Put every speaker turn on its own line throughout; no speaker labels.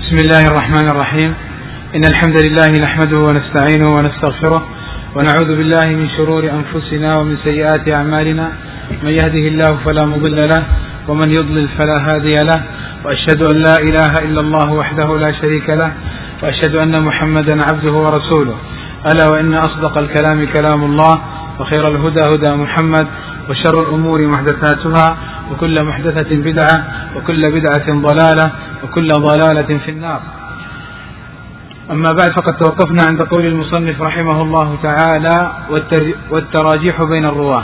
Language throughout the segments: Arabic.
بسم الله الرحمن الرحيم. إن الحمد لله نحمده ونستعينه ونستغفره ونعوذ بالله من شرور أنفسنا ومن سيئات أعمالنا، من يهده الله فلا مضل له ومن يضلل فلا هادي له، وأشهد أن لا إله إلا الله وحده لا شريك له، وأشهد أن محمدا عبده ورسوله. ألا وإن أصدق الكلام كلام الله، وخير الهدى هدى محمد، وشر الأمور محدثاتها، وكل محدثة بدعة، وكل بدعة ضلالة، وكل ضلالة في النار. أما بعد، فقد توقفنا عند قول المصنف رحمه الله تعالى: والتراجيح بين الرواة.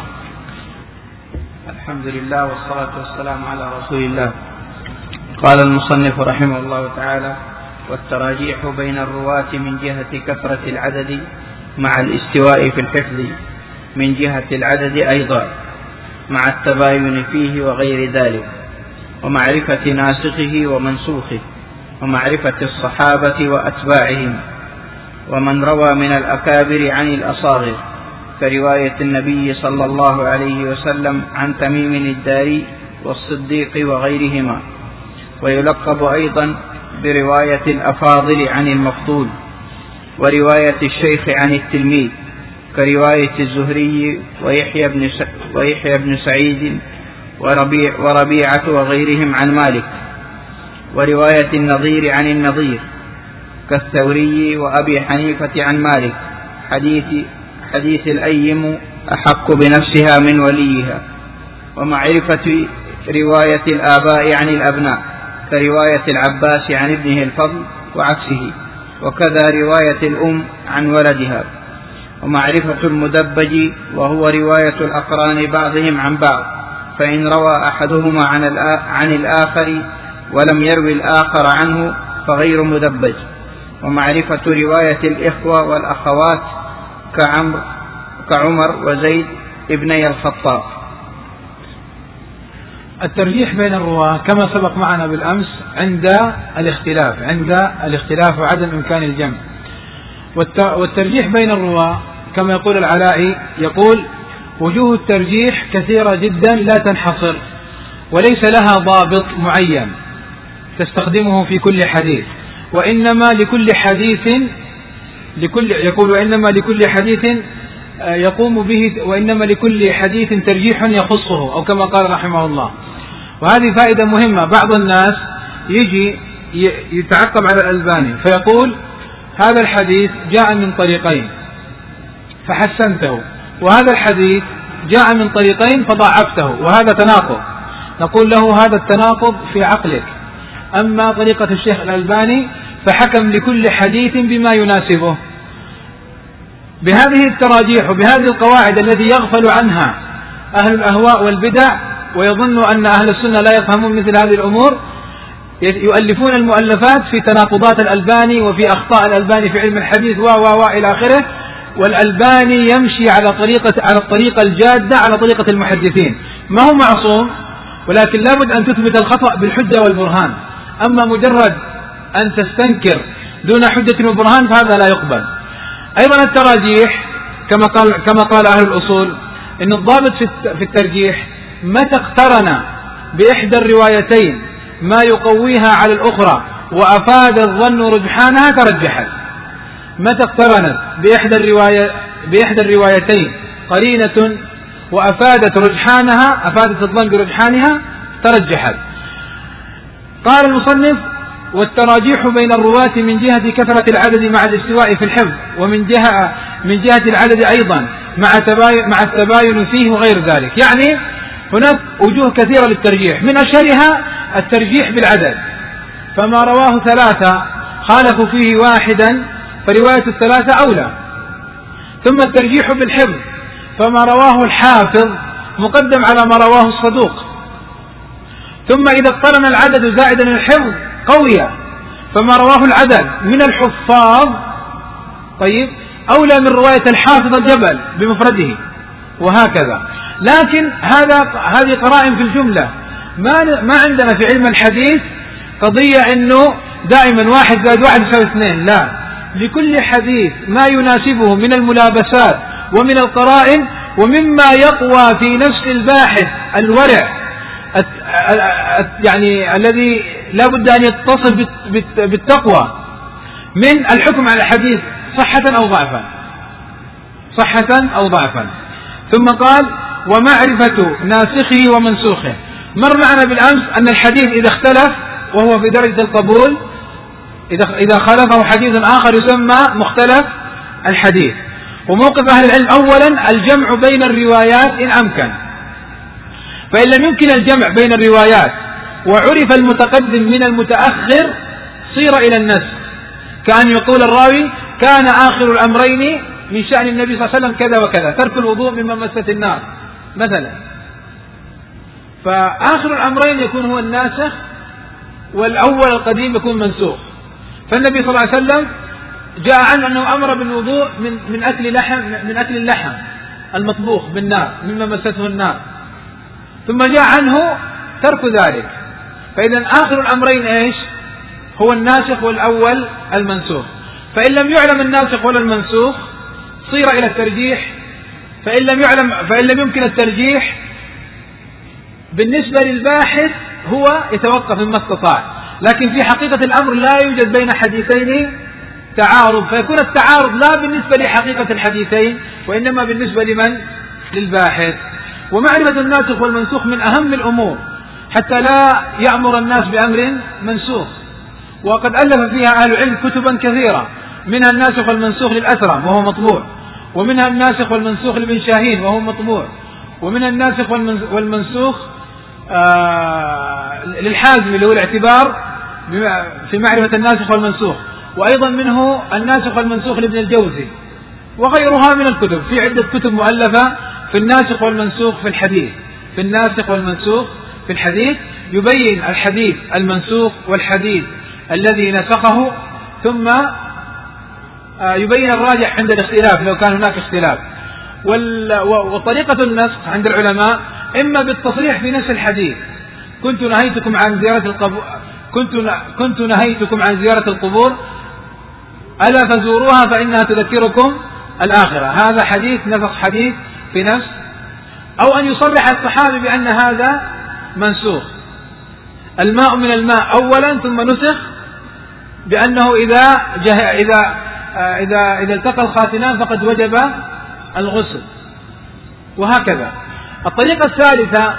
الحمد لله والصلاة والسلام على رسول الله. قال المصنف رحمه الله تعالى: والتراجيح بين الرواة من جهة كثرة العدد مع الاستواء في الحفظ من جهة العدد أيضا، مع التباين فيه وغير ذلك، ومعرفة ناسخه ومنسوخه، ومعرفة الصحابة وأتباعهم، ومن روى من الأكابر عن الأصاغر، كرواية النبي صلى الله عليه وسلم عن تميم الداري والصديق وغيرهما. ويلقب أيضا برواية الأفاضل عن المفضول، ورواية الشيخ عن التلميذ، كرواية الزهري ويحيى بن سعيد وربيعة وغيرهم عن مالك، ورواية النظير عن النظير، كالثوري وأبي حنيفة عن مالك، حديث الأيم أحق بنفسها من وليها. ومعرفة رواية الآباء عن الأبناء، كرواية العباس عن ابنه الفضل وعكسه، وكذا رواية الأم عن ولدها. ومعرفة المدبج، وهو رواية الأقران بعضهم عن بعض، فإن روى أحدهما عن الآخر ولم يروي الآخر عنه فغير مدبج. ومعرفة رواية الإخوة والأخوات كعمر وزيد ابني الخطاب. الترجيح بين الرواة كما سبق معنا بالأمس عند الاختلاف وعدم إمكان الجمع. والترجيح بين الرواة كما يقول العلائي، يقول: وجوه الترجيح كثيرة جدا لا تنحصر، وليس لها ضابط معين تستخدمه في كل حديث، وإنما لكل حديث يقوم به، وإنما لكل حديث ترجيح يخصه، أو كما قال رحمه الله. وهذه فائدة مهمة. بعض الناس يجي يتعقب على الألباني فيقول: هذا الحديث جاء من طريقين فحسنته، وهذا الحديث جاء من طريقين فضعفته، وهذا تناقض. نقول له: هذا التناقض في عقلك. أما طريقة الشيخ الألباني فحكم لكل حديث بما يناسبه. بهذه التراجيح وبهذه القواعد التي يغفل عنها أهل الأهواء والبدع، ويظن أن أهل السنة لا يفهمون مثل هذه الأمور، يؤلفون المؤلفات في تناقضات الألباني وفي أخطاء الألباني في علم الحديث إلى آخره. والألباني يمشي على الطريقة الجادة، على طريقة المحدثين. ما هو معصوم، ولكن لابد أن تثبت الخطأ بالحجة والبرهان. أما مجرد أن تستنكر دون حجة وبرهان فهذا لا يقبل. أيضا التراجيح كما قال أهل الأصول، إن الضابط في الترجيح متى اقترن بإحدى الروايتين ما يقويها على الأخرى وأفاد الظن رجحانها ترجحت. متى اقترنت بإحدى الروايتين قرينة وأفادت الظن برجحانها ترجحت. قال المصنف: والتراجيح بين الرواة من جهة كثرة العدد مع الاستواء في الحفظ، ومن جهة العدد أيضا مع التباين فيه وغير ذلك. يعني هناك وجوه كثيرة للترجيح، من أشهرها الترجيح بالعدد، فما رواه ثلاثة خالفوا فيه واحدا فرواية الثلاثة أولى. ثم الترجيح بالحفظ، فما رواه الحافظ مقدم على ما رواه الصدوق. ثم إذا اقترن العدد زائدا الحفظ قوية، فما رواه العدد من الحفاظ أولى من رواية الحافظ الجبل بمفرده، وهكذا. لكن هذه قرائن في الجملة. ما عندنا في علم الحديث قضية إنه دائما 1 زائد 1 يساوي 2، لا، لكل حديث ما يناسبه من الملابسات ومن القرائن، ومما يقوى في نفس الباحث الورع يعني الذي لا بد أن يتصف بالتقوى من الحكم على الحديث صحة أو ضعفا. ثم قال ومعرفة ناسخه ومنسوخه. مر معنا بالأمس أن الحديث إذا اختلف وهو في درجة القبول، إذا خالفه حديث آخر يسمى مختلف الحديث. وموقف أهل العلم أولا الجمع بين الروايات إن أمكن، فإن لم يمكن الجمع بين الروايات وعرف المتقدم من المتأخر صير إلى النسخ، كأن يقول الراوي كان آخر الأمرين من شأن النبي صلى الله عليه وسلم كذا وكذا، ترك الوضوء مما مست النار مثلا، فآخر الأمرين يكون هو الناسخ والأول القديم يكون منسوخ. فالنبي صلى الله عليه وسلم جاء عنه أنه أمر بالوضوء من أكل اللحم المطبوخ بالنار مما مسته النار، ثم جاء عنه ترك ذلك. فإذا آخر الأمرين إيش؟ هو الناسخ والأول المنسوخ. فإن لم يعلم الناسخ ولا المنسوخ صير إلى الترجيح. فإن لم يمكن الترجيح بالنسبة للباحث هو يتوقف مما استطاع، لكن في حقيقة الأمر لا يوجد بين حديثين تعارض، فيكون التعارض لا بالنسبة لحقيقة الحديثين وإنما بالنسبة للباحث. ومعرفة الناسخ والمنسوخ من أهم الأمور حتى لا يأمر الناس بأمر منسوخ، وقد ألف فيها أهل العلم كتبا كثيرة، منها الناسخ والمنسوخ للأثرم وهو مطبوع، ومنها الناسخ والمنسوخ لابن شاهين وهو مطبوع، ومنها الناسخ والمنسوخ للحازم اللي هو الاعتبار في معرفة الناسخ والمنسوخ، وأيضا منه الناسخ والمنسوخ لابن الجوزي وغيرها من الكتب. في عدة كتب مؤلفة في الناسخ والمنسوخ في الحديث، في الناسخ والمنسوخ في الحديث، يبين الحديث المنسوخ والحديث الذي نسخه، ثم يبين الراجح عند الاختلاف لو كان هناك اختلاف. وطريقة النسخ عند العلماء إما بالتصريح في نفس الحديث كنت نهيتكم عن زيارة القبور ألا فزوروها فإنها تذكركم الآخرة، هذا حديث نسخ حديث في نفس، أو أن يصرح الصحابي بأن هذا منسوخ. الماء من الماء أولا ثم نسخ بأنه إذا التقى الخاتنان فقد وجب الغسل، وهكذا. الطريقة الثالثة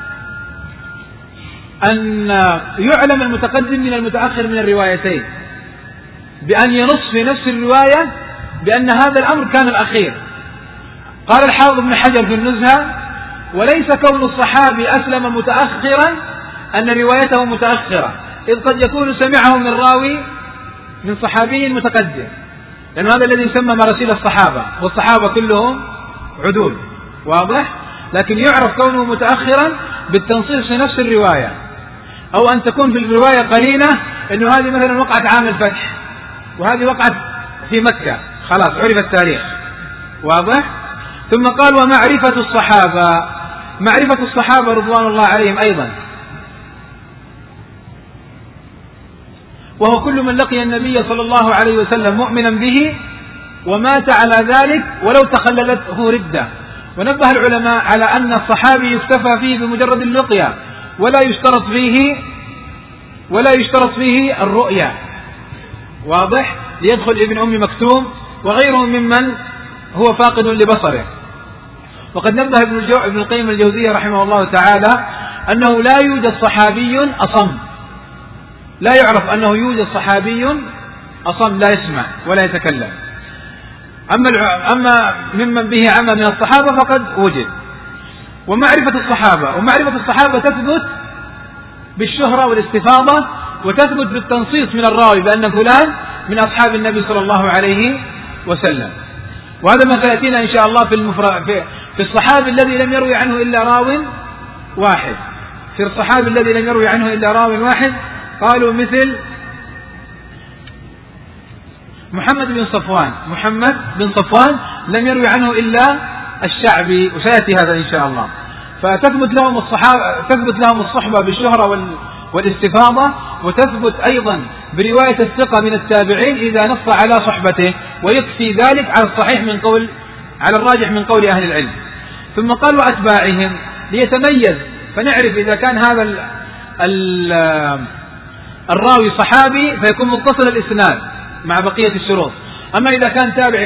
أن يعلم المتقدم من المتأخر من الروايتين بأن ينص في نفس الرواية بأن هذا الأمر كان الأخير. قال الحافظ ابن حجر في النزهة: وليس كون الصحابي أسلم متأخرا أن روايته متأخرة، إذ قد يكون سمعه من راوي من صحابي متقدم، لأن هذا الذي يسمى مراسيل الصحابة، والصحابة كلهم عدول، واضح؟ لكن يعرف كونه متأخرا بالتنصيص في نفس الرواية، أو أن تكون في الرواية قرينة أنه هذه مثلا وقعت عام الفتح وهذه وقعت في مكة، خلاص عرف التاريخ، واضح؟ ثم قال: ومعرفة الصحابة، معرفة الصحابة رضوان الله عليهم أيضا، وهو كل من لقي النبي صلى الله عليه وسلم مؤمنا به ومات على ذلك ولو تخللته ردة. ونبه العلماء على أن الصحابي يكتفى فيه بمجرد اللقيا، ولا يشترط فيه الرؤيا، واضح؟ ليدخل ابن أم مكتوم وغيره ممن هو فاقد لبصره. وقد نبه ابن القيم الجوزية رحمه الله تعالى أنه لا يوجد صحابي أصم، لا يعرف أنه يوجد صحابي أصم لا يسمع ولا يتكلم. أما ممن به عمى من الصحابة فقد وجد. ومعرفة الصحابة تثبت بالشهرة والاستفاضة، وتثبت بالتنصيص من الراوي بأن فلان من أصحاب النبي صلى الله عليه وسلم. وهذا ما سيأتينا إن شاء الله في الصحابي الذي لم يروي عنه إلا راو واحد. في الصحابي الذي لم يروي عنه إلا راو واحد قالوا مثل محمد بن صفوان لم يروي عنه إلا الشعبي، وسيأتي هذا إن شاء الله. فتثبت لهم الصحبة بالشهرة والاستفاضة، وتثبت أيضا برواية الثقة من التابعين إذا نص على صحبته، ويكفي ذلك على الراجح من قول أهل العلم. ثم قال: وأتباعهم، ليتميز، فنعرف إذا كان هذا الراوي صحابي فيكون متصل الإسناد مع بقية الشروط. أما إذا كان تابعي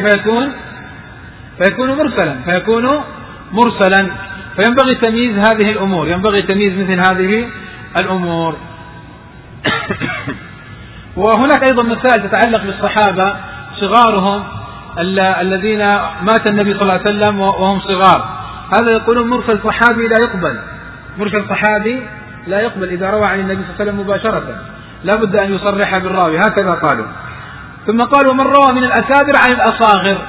فيكون مرسلا. فينبغي تمييز هذه الأمور، ينبغي تمييز مثل هذه الأمور. وهناك أيضا مسائل تتعلق بالصحابة صغارهم الذين مات النبي صلى الله عليه وسلم وهم صغار، هذا يقولون مرسل صحابي لا يقبل، مرسل صحابي لا يقبل إذا روى عن النبي صلى الله عليه وسلم مباشرة، لا بد أن يصرح بالراوي، هكذا قالوا. ثم قال ومن روى من الأكابر عن الأصاغر،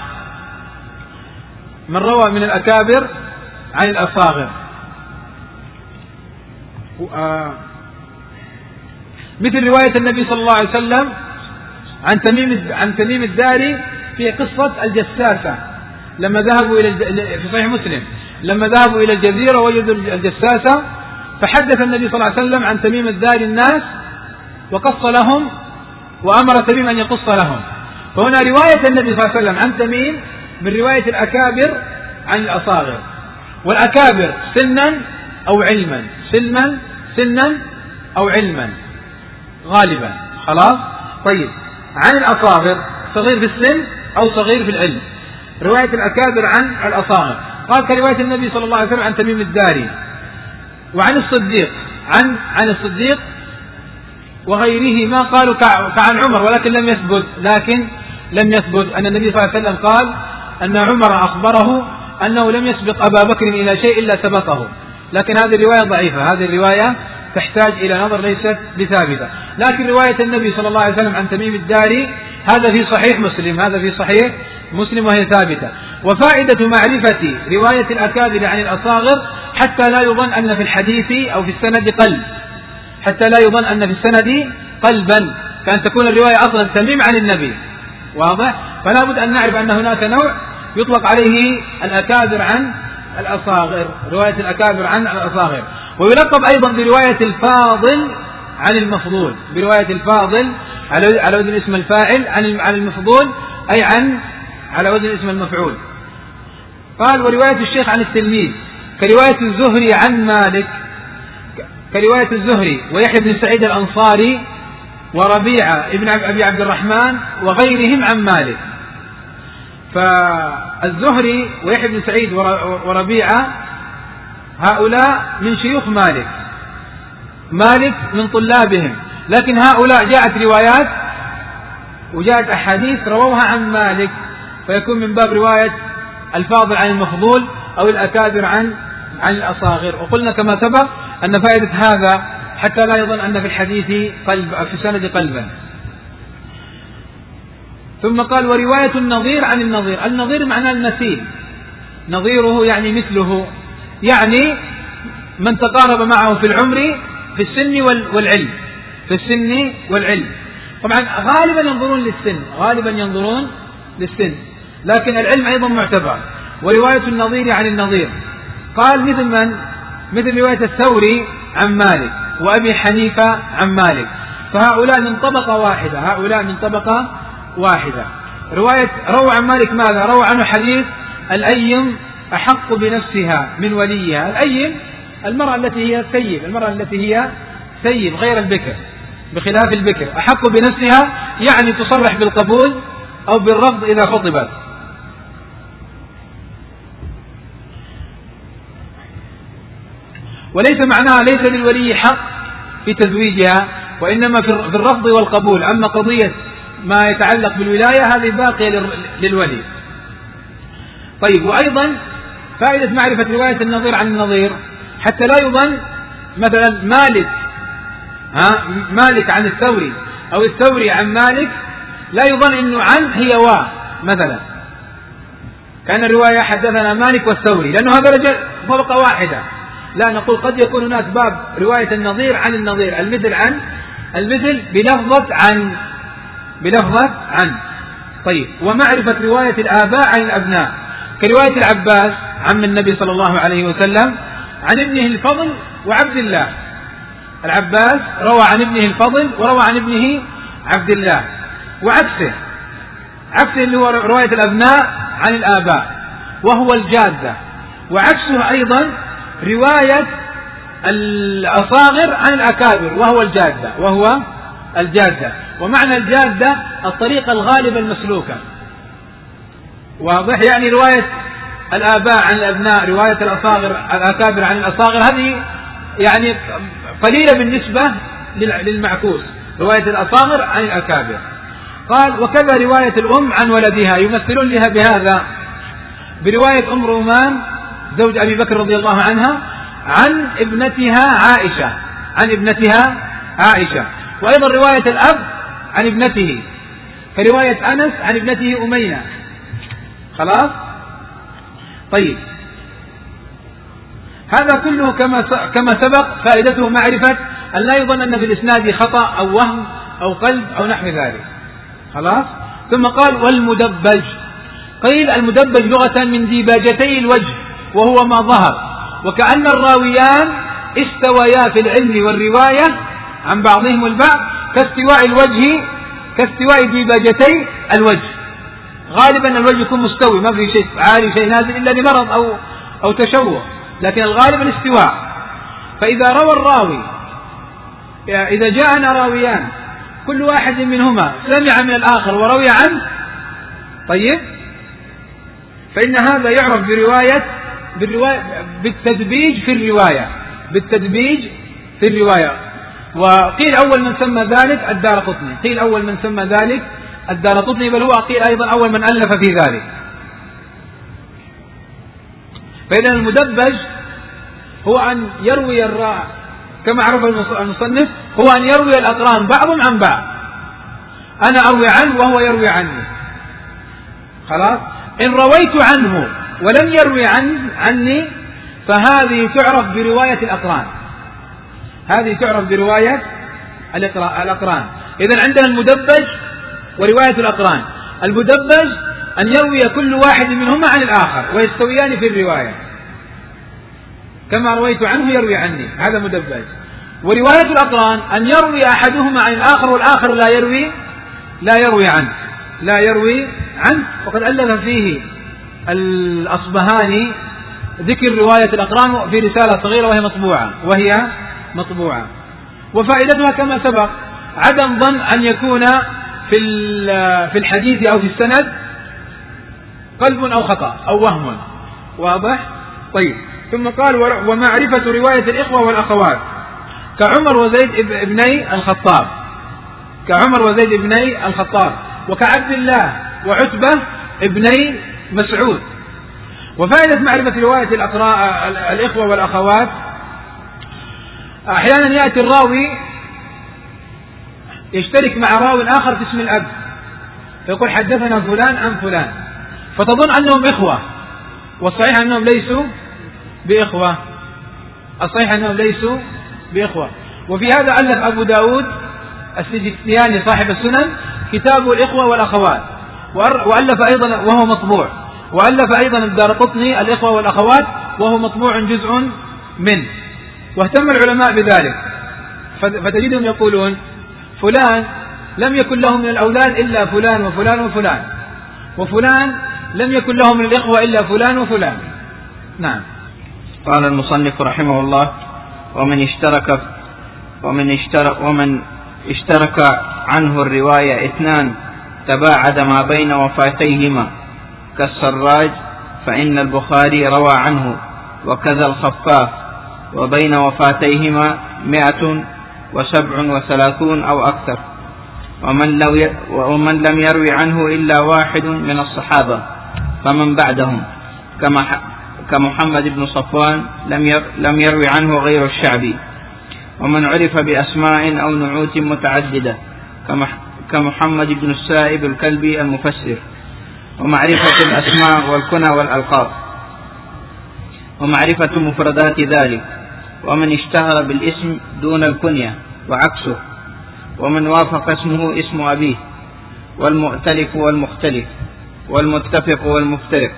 من روى من الأكابر عن الأصاغر مثل رواية النبي صلى الله عليه وسلم عن تميم الداري في قصة الجساسة لما ذهبوا في صحيح مسلم لما ذهبوا إلى الجزيرة وجدوا الجساسة، فحدث النبي صلى الله عليه وسلم عن تميم الداري الناس وقص لهم وأمر تميم أن يقص لهم. فهنا رواية النبي صلى الله عليه وسلم عن تميم من رواية الأكابر عن الأصاغر، والأكابر سنا أو علما، سنا أو علما غالبا، خلاص. طيب عن الأصاغر صغير في السن أو صغير في العلم، رواية الأكابر عن الأصاغر قال كرواية النبي صلى الله عليه وسلم عن تميم الداري. وعن الصديق عن الصديق وغيره ما قالوا كعن عمر، ولكن لم يثبت أن النبي صلى الله عليه وسلم قال أن عمر أخبره أنه لم يسبق أبا بكر إلى شيء إلا سبقه، لكن هذه الرواية ضعيفة، هذه الرواية تحتاج إلى نظر، ليست بثابتة. لكن رواية النبي صلى الله عليه وسلم عن تميم الداري هذا في صحيح مسلم وهي ثابتة. وفائدة معرفة رواية الأكابر عن الأصاغر حتى لا يظن أن في الحديث أو في السند قلب، حتى لا يظن أن في السند قلبا، كأن تكون الرواية أصلا تميم عن النبي، واضح؟ فلا بد أن نعرف أن هناك نوع يطلق عليه الأكابر عن الأصاغر، رواية الأكابر عن الأصاغر. ويلقب أيضا برواية الفاضل عن المفضول، برواية الفاضل على وزن اسم الفاعل عن المفضول، أي على وزن اسم المفعول. قال ورواية الشيخ عن التلميذ كرواية الزهري عن مالك، كرواية الزهري ويحيى بن سعيد الأنصاري وربيعة ابن أبي عبد الرحمن وغيرهم عن مالك. فالزهري ويحيى بن سعيد وربيعة هؤلاء من شيوخ مالك من طلابهم، لكن هؤلاء جاءت روايات وجاءت أحاديث رووها عن مالك، فيكون من باب رواية الفاضل عن المفضول أو الأكابر عن الأصاغر. وقلنا كما سبق أن فائدة هذا حتى لا يظن أن في الحديث قلب في السند قلبا. ثم قال ورواية النظير عن النظير، النظير معناه المثيل، نظيره يعني مثله، يعني من تقارب معه في العمر في السن والعلم، في السن والعلم. طبعا غالبا ينظرون للسن، لكن العلم أيضا معتبر. ورواية النظير عن النظير قال مثل رواية الثوري عن مالك وأبي حنيفة عن مالك، فهؤلاء من طبقة واحدة. رواية روى عن مالك ماذا؟ روى عنه حديث الأيم أحق بنفسها من وليها. الأيم المرأة التي هي سيب غير البكر، بخلاف البكر، أحق بنفسها يعني تصرح بالقبول أو بالرفض إذا خطبت. وليس معناها ليس للولي حق في تزويجها، وإنما في الرفض والقبول. أما قضية ما يتعلق بالولاية هذه باقية للولي. طيب، وأيضا فائدة معرفة رواية النظير عن النظير حتى لا يظن مثلا مالك عن الثوري أو الثوري عن مالك، لا يظن إنه عن هي مثلا كان الرواية حدثنا مالك والثوري، لأنه هذا طبقة واحدة. لا، نقول قد يكون هناك باب رواية النظير عن النظير، المثل بلفظة عن. طيب، ومعرفة رواية الآباء عن الأبناء كرواية العباس عم النبي صلى الله عليه وسلم عن ابنه الفضل وعبد الله. العباس روى عن ابنه الفضل وروى عن ابنه عبد الله، وعكسه اللي هو رواية الأبناء عن الآباء وهو الجادة، وعكسه أيضا رواية الأصاغر عن الأكابر وهو الجادة الجادة. ومعنى الجادة الطريقة الغالبة المسلوكة. واضح؟ يعني رواية الآباء عن الأبناء، رواية الأكابر عن الأصاغر، هذه يعني قليلة بالنسبة للمعكوس، رواية الأصاغر عن الأكابر. قال: وكذا رواية الأم عن ولدها، يمثلون لها بهذا برواية أم رومان زوج أبي بكر رضي الله عنها عن ابنتها عائشة، وأيضا رواية الأب عن ابنته كرواية أنس عن ابنته أمينة. خلاص؟ طيب، هذا كله كما سبق فائدته معرفة أن لا يظن أن في الإسناد خطأ أو وهم أو قلب أو نحو ذلك. خلاص؟ ثم قال: والمدبج. قيل المدبج لغة من ديباجتي الوجه، وهو ما ظهر، وكأن الراويان استويا في العلم والرواية عن بعضهم البعض كاستواء ديباجتي الوجه. غالبا الوجه يكون مستوي، ما في شيء عالي شيء نازل إلا لمرض أو تشوه، لكن الغالب الاستواء. فإذا روى الراوي، إذا جاءنا راويان كل واحد منهما سمع من الآخر وروي عنه، طيب، فإن هذا يعرف بالتدبيج في الرواية. وقيل أول من سمى ذلك الدارقطني، بل هو قيل أيضا أول من ألف في ذلك. فإذا المدبج هو أن يروي كما عرف المصنف، هو أن يروي الأقران بعضهم عن بعض، أنا أروي عنه وهو يروي عني. خلاص؟ إن رويت عنه ولم يروي عني فهذه تعرف برواية الأقران، الأقران. إذن عندنا المدبج ورواية الأقران. المدبج أن يروي كل واحد منهما عن الآخر ويستويان في الرواية، كما رويت عنه يروي عني، هذا مدبج. ورواية الأقران أن يروي أحدهما عن الآخر والآخر لا يروي عنه. وقد ألف فيه الأصبهاني ذكر رواية الأقران في رسالة صغيرة وهي مطبوعة. وفائدتها كما سبق عدم ظن أن يكون في الحديث أو في السند قلب أو خطأ أو وهم. واضح؟ طيب. ثم قال: ومعرفة رواية الإخوة والأخوات كعمر وزيد ابني الخطاب وكعبد الله وعتبة ابني مسعود. وفائدة معرفة رواية الإخوة والأخوات، أحيانا يأتي الراوي يشترك مع راوي آخر في اسم الأب، فيقول حدثنا فلان عن فلان، فتظن أنهم إخوة، والصحيح أنهم ليسوا بإخوة. وفي هذا ألف أبو داود السجستياني صاحب السنن كتاب الإخوة والأخوات، وألف أيضا وهو مطبوع، وألف أيضا الدارقطني الإخوة والأخوات وهو مطبوع جزء منه. واهتم العلماء بذلك، فتجدهم يقولون فلان لم يكن له من الأولاد إلا فلان وفلان وفلان، وفلان لم يكن له من الإخوة إلا فلان وفلان. نعم.
قال المصنف رحمه الله: ومن اشترك عنه الرواية اثنان تباعد ما بين وفاتيهما كالسراج، فإن البخاري روى عنه، وكذا الخفاف، وبين وفاتيهما 137 أو أكثر. ومن لم يروي عنه إلا واحد من الصحابة فمن بعدهم كمحمد بن صفوان لم يروي عنه غير الشعبي. ومن عرف بأسماء أو نعوت متعددة كمحمد بن السائب الكلبي المفسر. ومعرفة الأسماء والكنى والألقاب، ومعرفة مفردات ذلك، ومن اشتهر بالاسم دون الكنية وعكسه، ومن وافق اسمه اسم أبيه، والمؤتلف والمختلف، والمتفق والمفترق،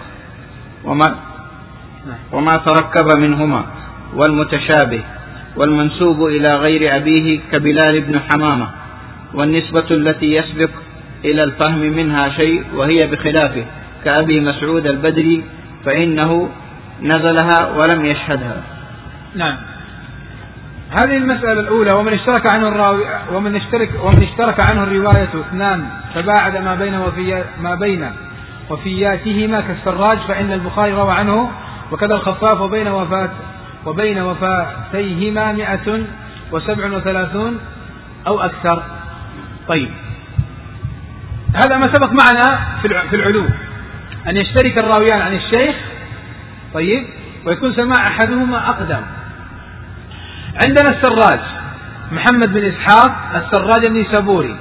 وما تركب منهما، والمتشابه، والمنسوب إلى غير أبيه كبلال بن حمامة، والنسبة التي يسبق إلى الفهم منها شيء وهي بخلافه كأبي مسعود البدري فإنه نزلها ولم يشهدها.
نعم. هذه المسألة الأولى. ومن اشترك عنه الرواية اثنان فباعد ما بين وفياتهما كالسراج فإن البخاري روى عنه، وكذا الخفاف وبين وفاتيهما 137 أو أكثر. طيب، هذا ما سبق معنا في العلو، أن يشترك الراويان عن الشيخ، طيب، ويكون سماع أحدهما أقدم. عندنا السراج محمد بن إسحاق السراج النيسابوري،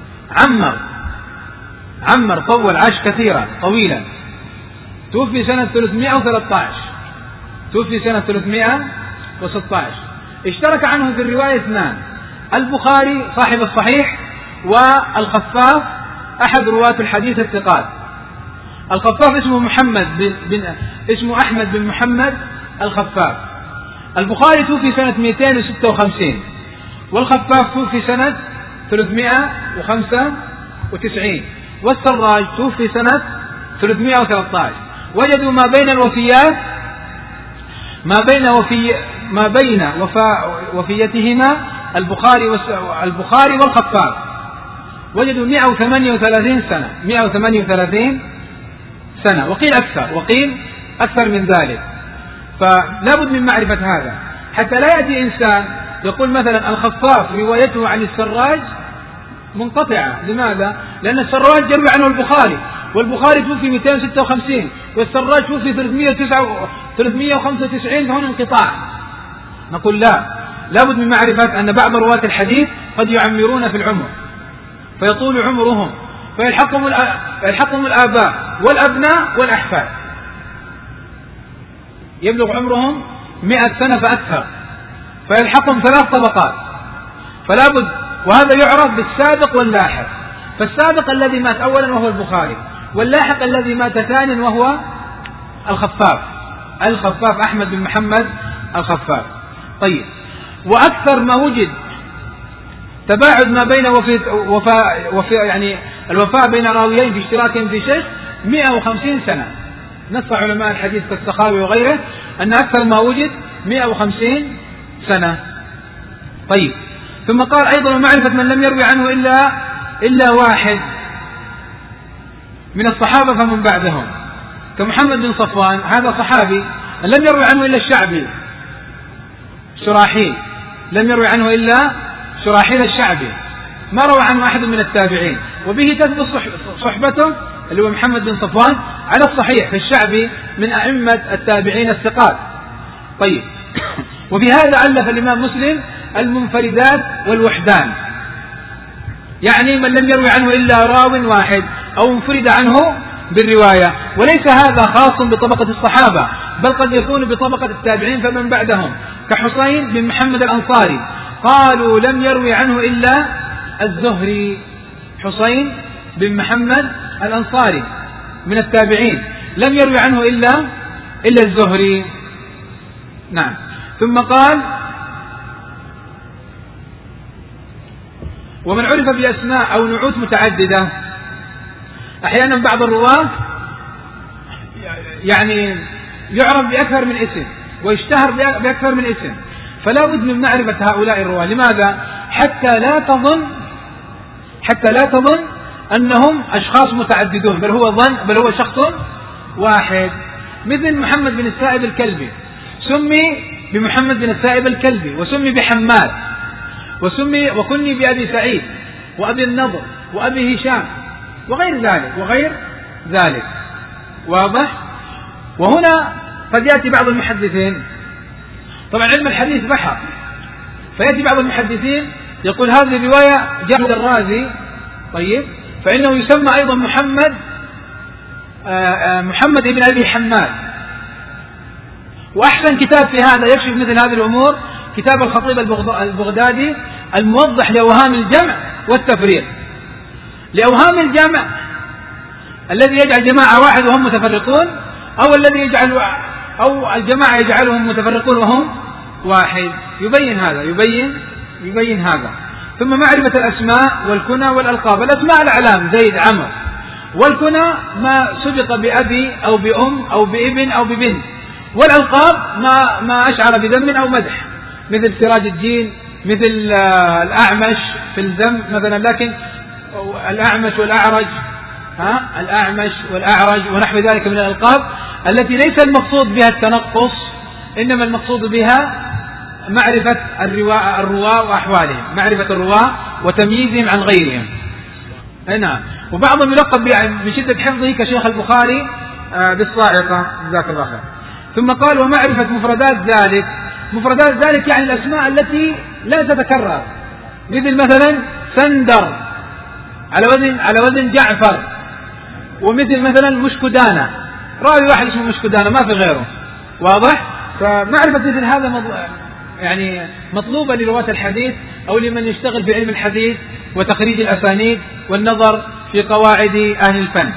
عمر طول، عاش كثيرا طويلا، توفي سنة 316. اشترك عنه في الرواية اثنان، البخاري صاحب الصحيح والخفاف أحد رواة الحديث الثقات. الخفاف اسمه أحمد بن محمد الخفاف. البخاري توفي سنة 256 والخفاف توفي سنة 395 والسراج توفي سنة 313. وجدوا ما بين وفيتهما البخاري والخفاف، وجدوا 138 سنة، وقيل أكثر من ذلك. فلا بد من معرفة هذا حتى لا يأتي إنسان يقول مثلا الخفاف روايته عن السراج منقطعة. لماذا؟ لأن السراج يروي عنه البخاري، والبخاري توفي 256 والسراج توفي 395، فهنا انقطاع. نقول لا بد من معرفة أن بعض رواة الحديث قد يعمرون في العمر فيطول عمرهم فيلحقهم الآباء والأبناء والأحفاد، يبلغ عمرهم 100 سنة فأكثر، فيلحقهم 3 طبقات. فلا بد، وهذا يعرف بالسابق واللاحق. فالسابق الذي مات أولا وهو البخاري، واللاحق الذي مات ثانيا وهو الخفاف أحمد بن محمد الخفاف. طيب، وأكثر ما وجد تباعد ما بين يعني الوفاء بين راويين في اشتراكهم في شيخ 150 سنة. نص علماء الحديث كالسخاوي وغيره أن أكثر ما وجد 150 سنة. طيب، ثم قال أيضا معرفة من لم يروي عنه إلا واحد من الصحابة فمن بعدهم، كمحمد بن صفوان، هذا صحابي لم يروي عنه إلا الشعبي شراحيل، لم يروي عنه إلا شراحيل الشعبي، ما روى عنه أحد من التابعين، وبه تثبت صحبته اللي هو محمد بن صفوان على الصحيح في الشعبي من أئمة التابعين الثقات. طيب، وبهذا ألف الإمام مسلم المنفردات والوحدان، يعني من لم يروي عنه إلا راو واحد أو انفرد عنه بالرواية. وليس هذا خاص بطبقة الصحابة، بل قد يكون بطبقة التابعين فمن بعدهم، كحسين بن محمد الأنصاري، قالوا لم يروي عنه إلا الزهري. حسين بن محمد الأنصاري من التابعين لم يروي عنه إلا الزهري. نعم. ثم قال ومن عرف بأسماء أو نعوت متعددة. أحيانا بعض الرواة يعني يعرف بأكثر من اسم ويشتهر بأكثر من اسم، فلا بد من معرفة هؤلاء الرواة. لماذا؟ حتى لا تظن أنهم أشخاص متعددون، بل هو شخص واحد. مثل محمد بن السائب الكلبي، سمي بمحمد بن السائب الكلبي، وسمي بحماد، وكني بأبي سعيد وأبي النضر وأبي هشام وغير ذلك. واضح؟ وهنا قد يأتي بعض المحدثين، طبعا علم الحديث بحر، فيأتي بعض المحدثين يقول هذه الرواية جاء الرازي، طيب، فإنه يسمى أيضا محمد ابن أبي حماد. وأحسن كتاب في هذا يكشف مثل هذه الأمور كتاب الخطيب البغدادي الموضح لأوهام الجمع والتفريق. لأوهام الجمع الذي يجعل جماعة واحد وهم متفرقون، أو الذي أو الجماعة يجعلهم متفرقون وهم واحد، يبين هذا. ثم معرفة الأسماء والكنى والألقاب. الأسماء الأعلام زيد عمرو، والكنى ما سبق بأبي أو بأم أو بابن أو ببنت، والألقاب ما أشعر بذم أو مدح. مثل سراج الدين، مثل الأعمش في الذم مثلا، لكن الأعمش والأعرج، الأعمش والأعرج ونحو ذلك من الألقاب التي ليس المقصود بها التنقص، إنما المقصود بها معرفة الرواة وأحوالهم، معرفة الرواة وتمييزهم عن غيرهم. نعم. وبعضهم يلقب من شدة حفظه كشيخ البخاري بالصاعقة، جزاك الله خير. ثم قال ومعرفة مفردات ذلك. مفردات ذلك يعني الأسماء التي لا تتكرر، مثل مثلا سندر على وزن جعفر، ومثل مثلا مشكدانة، راوي واحد اسمه مشكدانة ما في غيره، واضح؟ فمعرفة مثل هذا يعني مطلوبة لرواة الحديث أو لمن يشتغل في علم الحديث وتخريج الأسانيد والنظر في قواعد أهل الفن.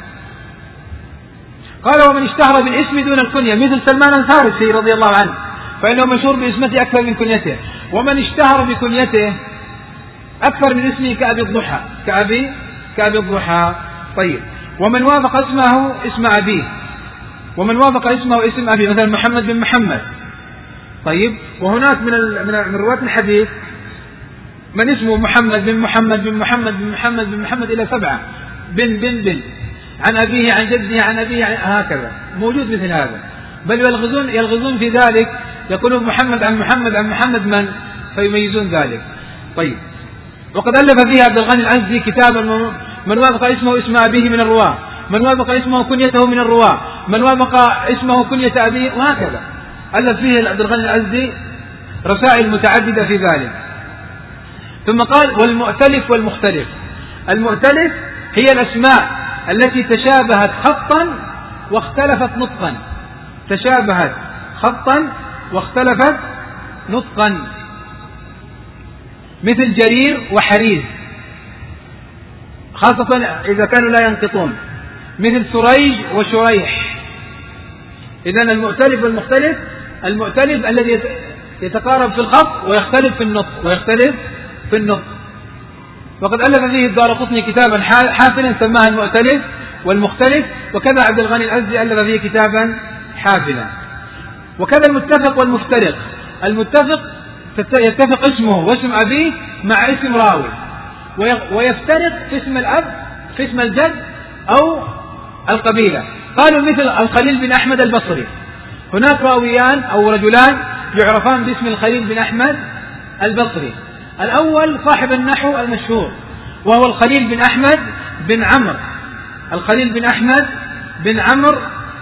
قال ومن اشتهر بالاسم دون الكنية، مثل سلمان الفارسي رضي الله عنه، فإنه مشهور باسمته أكثر من كنيته. ومن اشتهر بكنيته أكثر من اسمه كأبي الضحى، كأبي الضحى. طيب. ومن وافق اسمه اسم أبيه، ومن وافق اسمه اسم أبيه، مثلا محمد بن محمد. طيب. وهناك من رواة الحديث من اسمه محمد بن محمد بن محمد بن محمد بن محمد إلى 7 بن عن أبيه عن جده عن أبيه هكذا، موجود مثل هذا. بل يلغزون في ذلك، يقولون محمد عن محمد عن محمد من، فيميزون ذلك. طيب. وقد ألف فيها عبد الغني العزي كتابا من وافق اسمه اسم أبيه من الرواة، من وافق اسمه كنيته من الرواة، من وافق اسمه كنية أبيه، وهكذا. ألف فيه عبد الغني العزي رسائل متعددة في ذلك. ثم قال والمؤتلف والمختلف. المؤتلف هي الأسماء التي تشابهت خطا واختلفت نطقا، تشابهت خطا واختلفت نطقا، مثل جرير وحريز، خاصة إذا كانوا لا ينقطون، مثل سريج وشريح. إذن المؤتلف والمختلف، المؤتلف الذي يتقارب في الخط ويختلف في النطق، وقد ألف فيه الدارقطني كتابا حافلا سماه المؤتلف والمختلف، وكذا عبد الغني العزي ألف فيه كتابا حافلا. وكذا المتفق والمفترق. المتفق يتفق اسمه واسم أبيه مع اسم راوي، ويفترق في اسم الأب، في اسم الجد أو القبيلة. قالوا مثل الخليل بن أحمد البصري، هناك راويان أو رجلان يعرفان باسم الخليل بن أحمد البصري. الأول صاحب النحو المشهور وهو الخليل بن أحمد بن عمرو، الخليل بن أحمد بن عمرو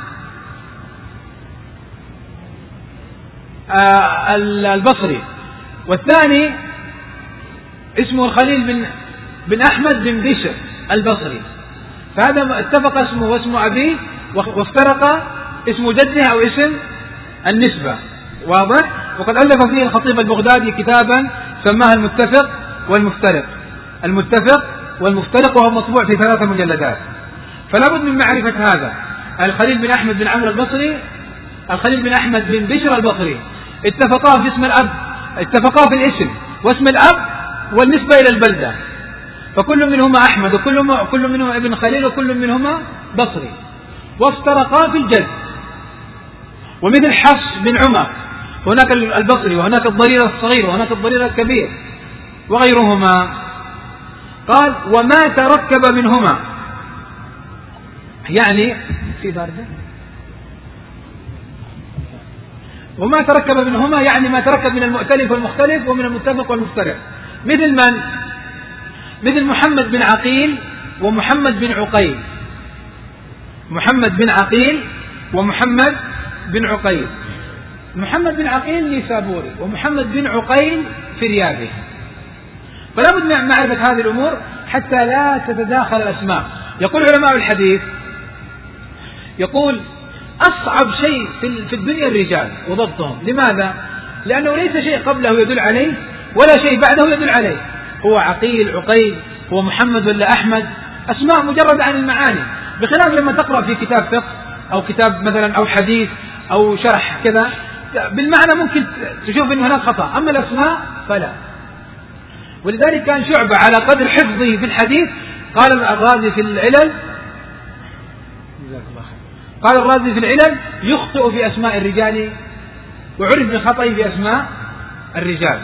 البصري. والثاني اسمه الخليل بن أحمد بن بشر البصري. فهذا اتفق اسمه واسم أبيه، وافترق اسم جده أو اسم النسبة، واضح؟ وقد ألف فيه الخطيب البغدادي كتابا سماه المتفق والمفترق، المتفق والمفترق، وهو مطبوع في 3 مجلدات. فلا بد من معرفة هذا. الخليل بن أحمد بن عمرو البصري، الخليل بن أحمد بن بشر البصري، اتفقا في اسم الأب، اتفقا في الاسم واسم الأب والنسبة إلى البلدة، فكل منهما أحمد، وكل منهما ابن خليل، وكل منهما بصري. وافترقا في الجد، ومثل حفص بن عمر، هناك البصري وهناك الضرير الصغير وهناك الضرير الكبير وغيرهما. قال وما تركب منهما، يعني في باردة، وما تركب منهما يعني ما تركب من المؤتلف والمختلف ومن المتفق والمفترق. مثل من؟ مثل محمد بن عقيل ومحمد بن عقيل، محمد بن عقيل ومحمد بن عقيل. محمد بن عقيل نيسابوري، ومحمد بن عقيل فريابي. فلا بد من معرفة هذه الأمور حتى لا تتداخل الأسماء. يقول علماء الحديث، يقول أصعب شيء في الدنيا الرجال وضبطهم. لماذا؟ لأنه ليس شيء قبله يدل عليه ولا شيء بعده يدل عليه. هو عقيل، عقيل، هو محمد ولا أحمد، أسماء مجرد عن المعاني، بخلاف لما تقرأ في كتاب فقه أو كتاب مثلا أو حديث أو شرح كذا بالمعنى ممكن تشوف أن هناك خطأ، أما الأسماء فلا. ولذلك كان شعبة على قدر حفظه في الحديث، قال الرازي في العلل، قال الرازي في العلل يخطئ في أسماء الرجال وعرف بخطئه في أسماء الرجال.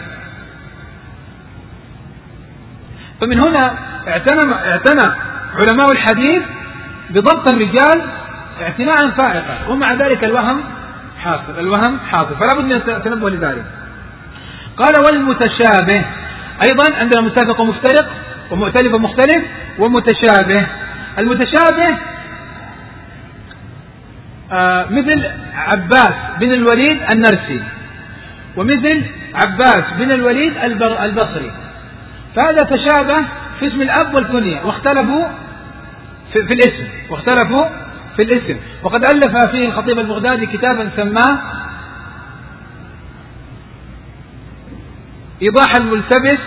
فمن هنا اعتنى علماء الحديث بضبط الرجال اعتناء فائقا، ومع ذلك الوهم حاصل، فلا بد من التنبه لذلك. قال والمتشابه أيضا عندنا متفق ومفترق، ومؤتلف ومختلف، ومتشابه. المتشابه مثل عباس بن الوليد النرسي، ومثل عباس بن الوليد البصري، فهذا تشابه في اسم الأب والكنية، واختلفوا في الاسم. وقد ألف فيه الخطيب البغدادي كتابا سماه إيضاح الملتبس،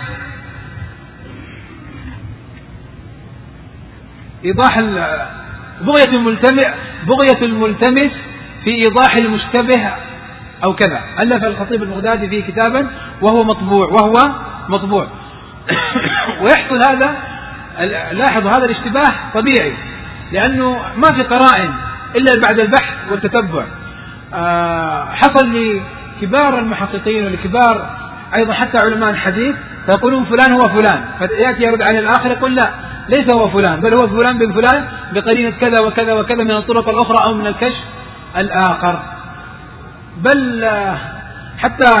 بغية الملتمس في إيضاح المشتبه أو كذا. ألف الخطيب البغدادي فيه كتابا وهو مطبوع ويحصل هذا، لاحظوا هذا الاشتباه طبيعي، لأنه ما في قرائن إلا بعد البحث والتتبع. حصل لكبار المحققين ولكبار أيضا حتى علماء الحديث، فيقولون فلان هو فلان، فيأتي يرد على الآخر يقول لا ليس هو فلان، بل هو فلان بن فلان بقرينة كذا وكذا وكذا من الطرق الأخرى أو من الكشف الآخر. بل حتى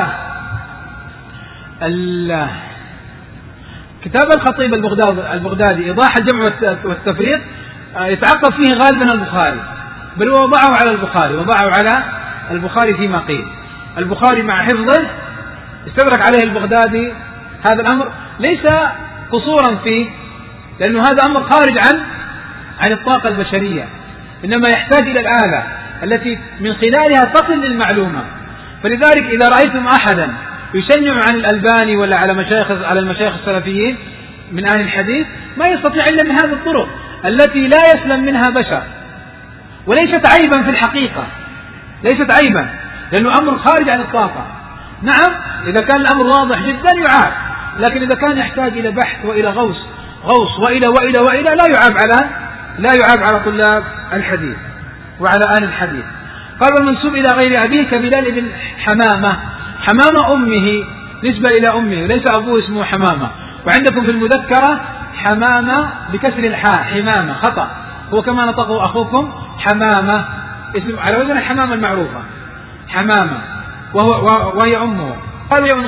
كتاب الخطيب البغدادي إيضاح الجمع والتفريق يتعقب فيه غالبا البخاري، بل هو وضعه على البخاري فيما قيل. البخاري مع حفظه استدرك عليه البغدادي هذا الأمر، ليس قصورا فيه، لأنه هذا أمر خارج عن الطاقة البشرية، إنما يحتاج إلى الآلة التي من خلالها تصل للمعلومة. فلذلك إذا رأيتم أحدا يشنع عن الألباني ولا على المشايخ السلفيين من أهل الحديث، ما يستطيع إلا من هذه الطرق التي لا يسلم منها بشر، وليست عيبا في الحقيقة، ليست عيبا، لأنه أمر خارج عن الطاقة. نعم إذا كان الأمر واضح جدا يعاب، لكن إذا كان يحتاج إلى بحث وإلى غوص وإلى لا يعاب على طلاب الحديث وعلى أهل الحديث. قال والمنسوب إلى غير أبيه كبلال بن حمامة أمه، نسبة إلى أمه، ليس أبوه اسمه حمامة. وعندكم في المذكرة حمامة بكسر الحاء، حمامة خطأ، هو كما نطقه أخوكم حمامة، اسم على وزن الحمامة المعروفة حمامة، وهي أمه. قال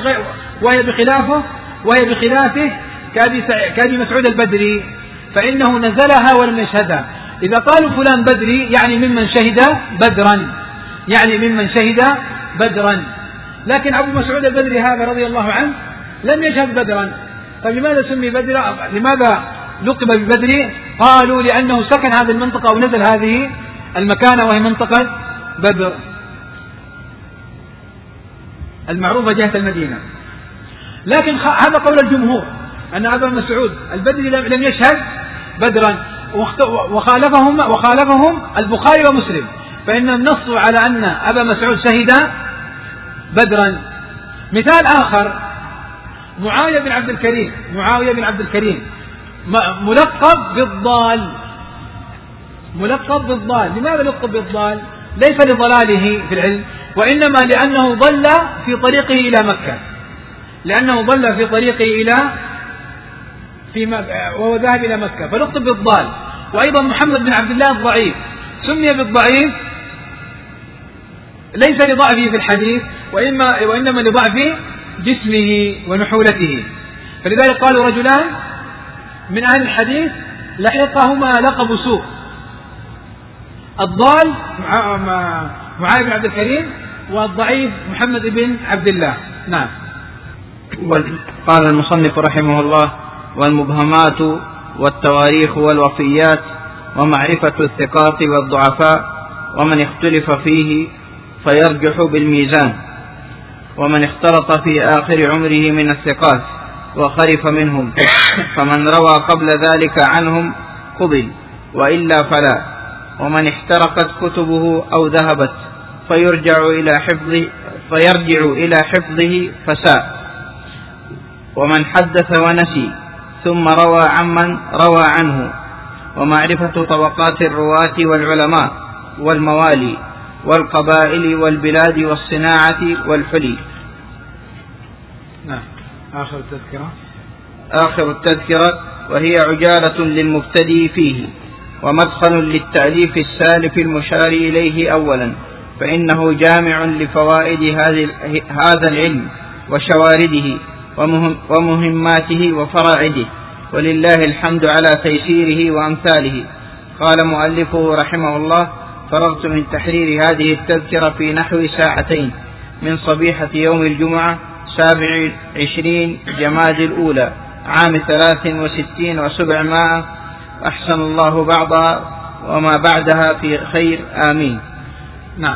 وهي بخلافه كأبي مسعود البدري، فإنه نزلها ولم يشهدها. إذا قالوا فلان بدري يعني ممن شهد بدرا، لكن أبو مسعود البدري هذا رضي الله عنه لم يشهد بدرا. طيب لماذا سمي بدرا؟ لماذا لقب ببدري؟ قالوا لأنه سكن هذه المنطقة أو نزل هذه المكانة، وهي منطقة بدر المعروفة جهة المدينة. لكن هذا قول الجمهور أن أبا مسعود البدري لم يشهد بدرا، وخالفهم البخاري ومسلم، فإنهم نصوا على أن أبا مسعود شهد بدرا. مثال آخر معاوية بن عبد الكريم ملقب بالضال. لماذا لقب بالضال؟ ليس لضلاله في العلم، وإنما لأنه ضل في طريقه إلى وهو ذاهب إلى مكة، فلقب بالضال. وأيضا محمد بن عبد الله الضعيف سمي بالضعيف ليس لضعفه في الحديث، وإنما لضعف جسمه ونحولته. فلذلك قالوا رجلان من أهل الحديث لحقهما لقب سوء، الضال معاذ بن عبد الكريم، والضعيف محمد بن عبد الله. نعم.
قال المصنف رحمه الله: والمبهمات والتواريخ والوفيات ومعرفة الثقات والضعفاء ومن اختلف فيه فيرجح بالميزان، ومن اختلط في آخر عمره من الثقات وخرف منهم، فمن روى قبل ذلك عنهم قبل، وإلا فلا. ومن احترقت كتبه أو ذهبت فيرجع إلى حفظه فساء. ومن حدث ونسي ثم روى عمن روى عنه. ومعرفة طبقات الرواة والعلماء والموالي والقبائل والبلاد والصناعة والحلي.
نعم.
آخر التذكرة وهي عجالة للمبتدئ فيه ومدخل للتأليف السالف المشار إليه أولا، فإنه جامع لفوائد هذا العلم وشوارده ومهماته وفرائده، ولله الحمد على تيسيره وأمثاله. قال مؤلفه رحمه الله: فرغت من تحرير هذه التذكرة في نحو ساعتين من صبيحة يوم الجمعة 27 جماد الأولى عام 63 و700. أحسن الله بعضها وما بعدها في خير، آمين.
نعم.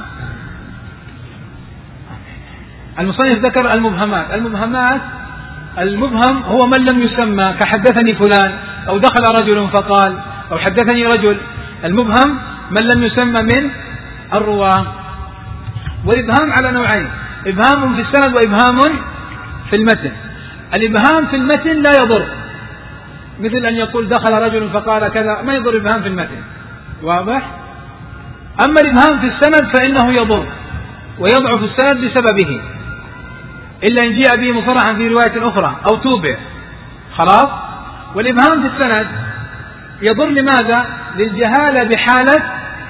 المصنف ذكر المبهمات. المبهم هو من لم يسمى، كحدثني فلان، أو دخل رجل فقال، أو حدثني رجل. المبهم من لم يسمى من الرواة. والإبهام على نوعين: إبهام في السند وإبهام في المتن. الإبهام في المتن لا يضر، مثل أن يقول دخل رجل فقال كذا، ما يضر إبهام في المتن، واضح؟ أما الإبهام في السند فإنه يضر ويضعف السند بسببه، إلا إن جاء به مصرحا في رواية أخرى أو توبع، خلاص. والإبهام في السند يضر لماذا؟ للجهالة بحالة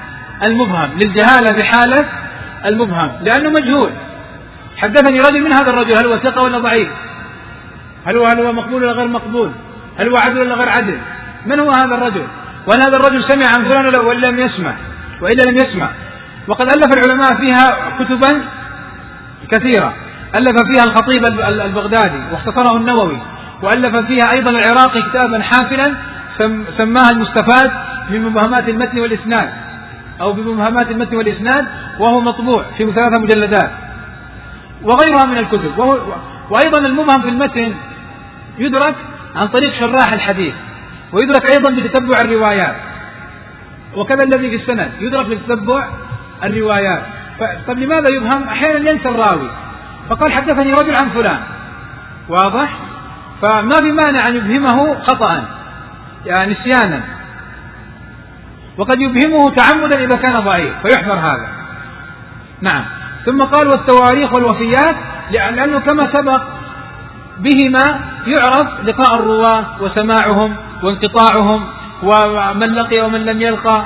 المبهم، لأنه مجهول. حدثني رجل من هذا الرجل، هل هو ثقة ولا ضعيف؟ هل هو مقبول ولا غير مقبول؟ هل هو عدل ولا غير عدل؟ من هو هذا الرجل؟ وهل هذا الرجل سمع عن فلان ولا لم يسمع؟ وإلا لم يسمع. وقد ألف العلماء فيها كتبا كثيرة، ألف فيها الخطيب البغدادي واختصره النووي، وألف فيها أيضا العراقي كتابا حافلا سماها المستفاد من مبهمات المتن والإسناد، أو بمبهمات المتن والإسناد، وهو مطبوع في 3 مجلدات، وغيرها من الكتب. وأيضا المبهم في المتن يدرك عن طريق شراح الحديث، ويدرك أيضا بتتبع الروايات، وكذا الذي في السند يدرك بتتبع الروايات. طب لماذا يبهم؟ أحيانا ينسى الراوي فقال حدثني رجل عن فلان، واضح؟ فما في مانع أن يبهمه خطأ، يعني نسيانا، وقد يبهمه تعمدا إذا كان ضعيف فيحذر هذا. نعم. ثم قال: والتواريخ والوفيات، لأنه كما سبق بهما يعرف لقاء الرواة وسماعهم وانقطاعهم، ومن لقي ومن لم يلقى،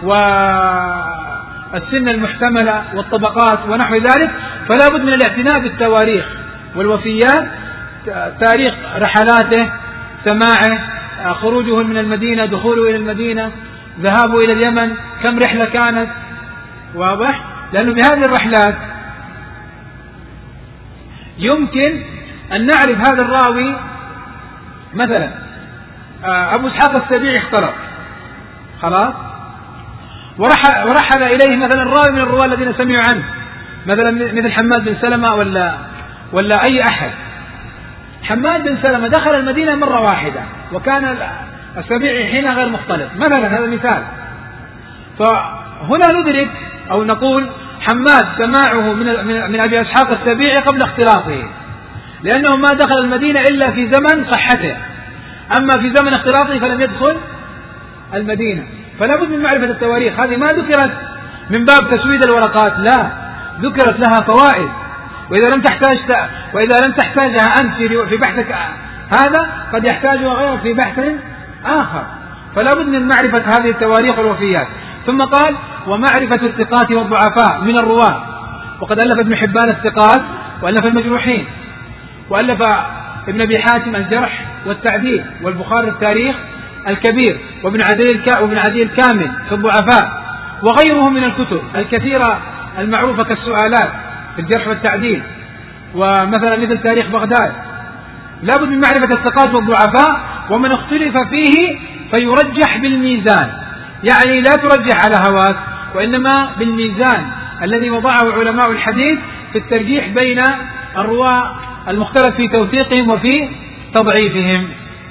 والسن المحتملة والطبقات ونحو ذلك. فلا بد من الاعتناء بالتواريخ والوفيات، تاريخ رحلاته، سماعه، خروجه من المدينة، دخوله إلى المدينة، ذهابه إلى اليمن، كم رحلة كانت، واضح؟ لأنه بهذه الرحلات يمكن أن نعرف هذا الراوي. مثلا أبو إسحاق السبيعي اختلط، خلاص، ورحل إليه مثلا الراوي من الرواة الذين سمعوا عنه، مثلا مثل حماد بن سلمة ولا أي أحد. حماد بن سلمة دخل المدينة مرة واحدة، وكان السبيعي حين غير مختلط، مثلا، هذا مثال. فهنا ندرك أو نقول حماد سماعه من أبي إسحاق السبيعي قبل اختلاطه، لأنه ما دخل المدينة إلا في زمن صحته، أما في زمن اختلاطه فلم يدخل المدينة. فلا بد من معرفة التواريخ. هذه ما ذكرت من باب تسويد الورقات، لا، ذكرت لها فوائد، وإذا لم تحتاجها أنت في بحثك هذا قد يحتاجها غيرك في بحث آخر. فلا بد من معرفة هذه التواريخ والوفيات. ثم قال: ومعرفة الثقات والضعفاء من الرواة. وقد ألف ابن حبان الثقات، وألف المجروحين، وألف ابن أبي حاتم الجرح والتعديل، والبخاري التاريخ الكبير، وابن عدي الكامل في الضعفاء، وغيره من الكتب الكثيرة المعروفة كالسؤالات في الجرح والتعديل، ومثلا مثل تاريخ بغداد. لا بد من معرفة الثقات والضعفاء، ومن اختلف فيه فيرجح بالميزان، يعني لا ترجح على هواك، وإنما بالميزان الذي وضعه علماء الحديث في الترجيح بين الرواة المختلف في توثيقهم وفي تضعيفهم.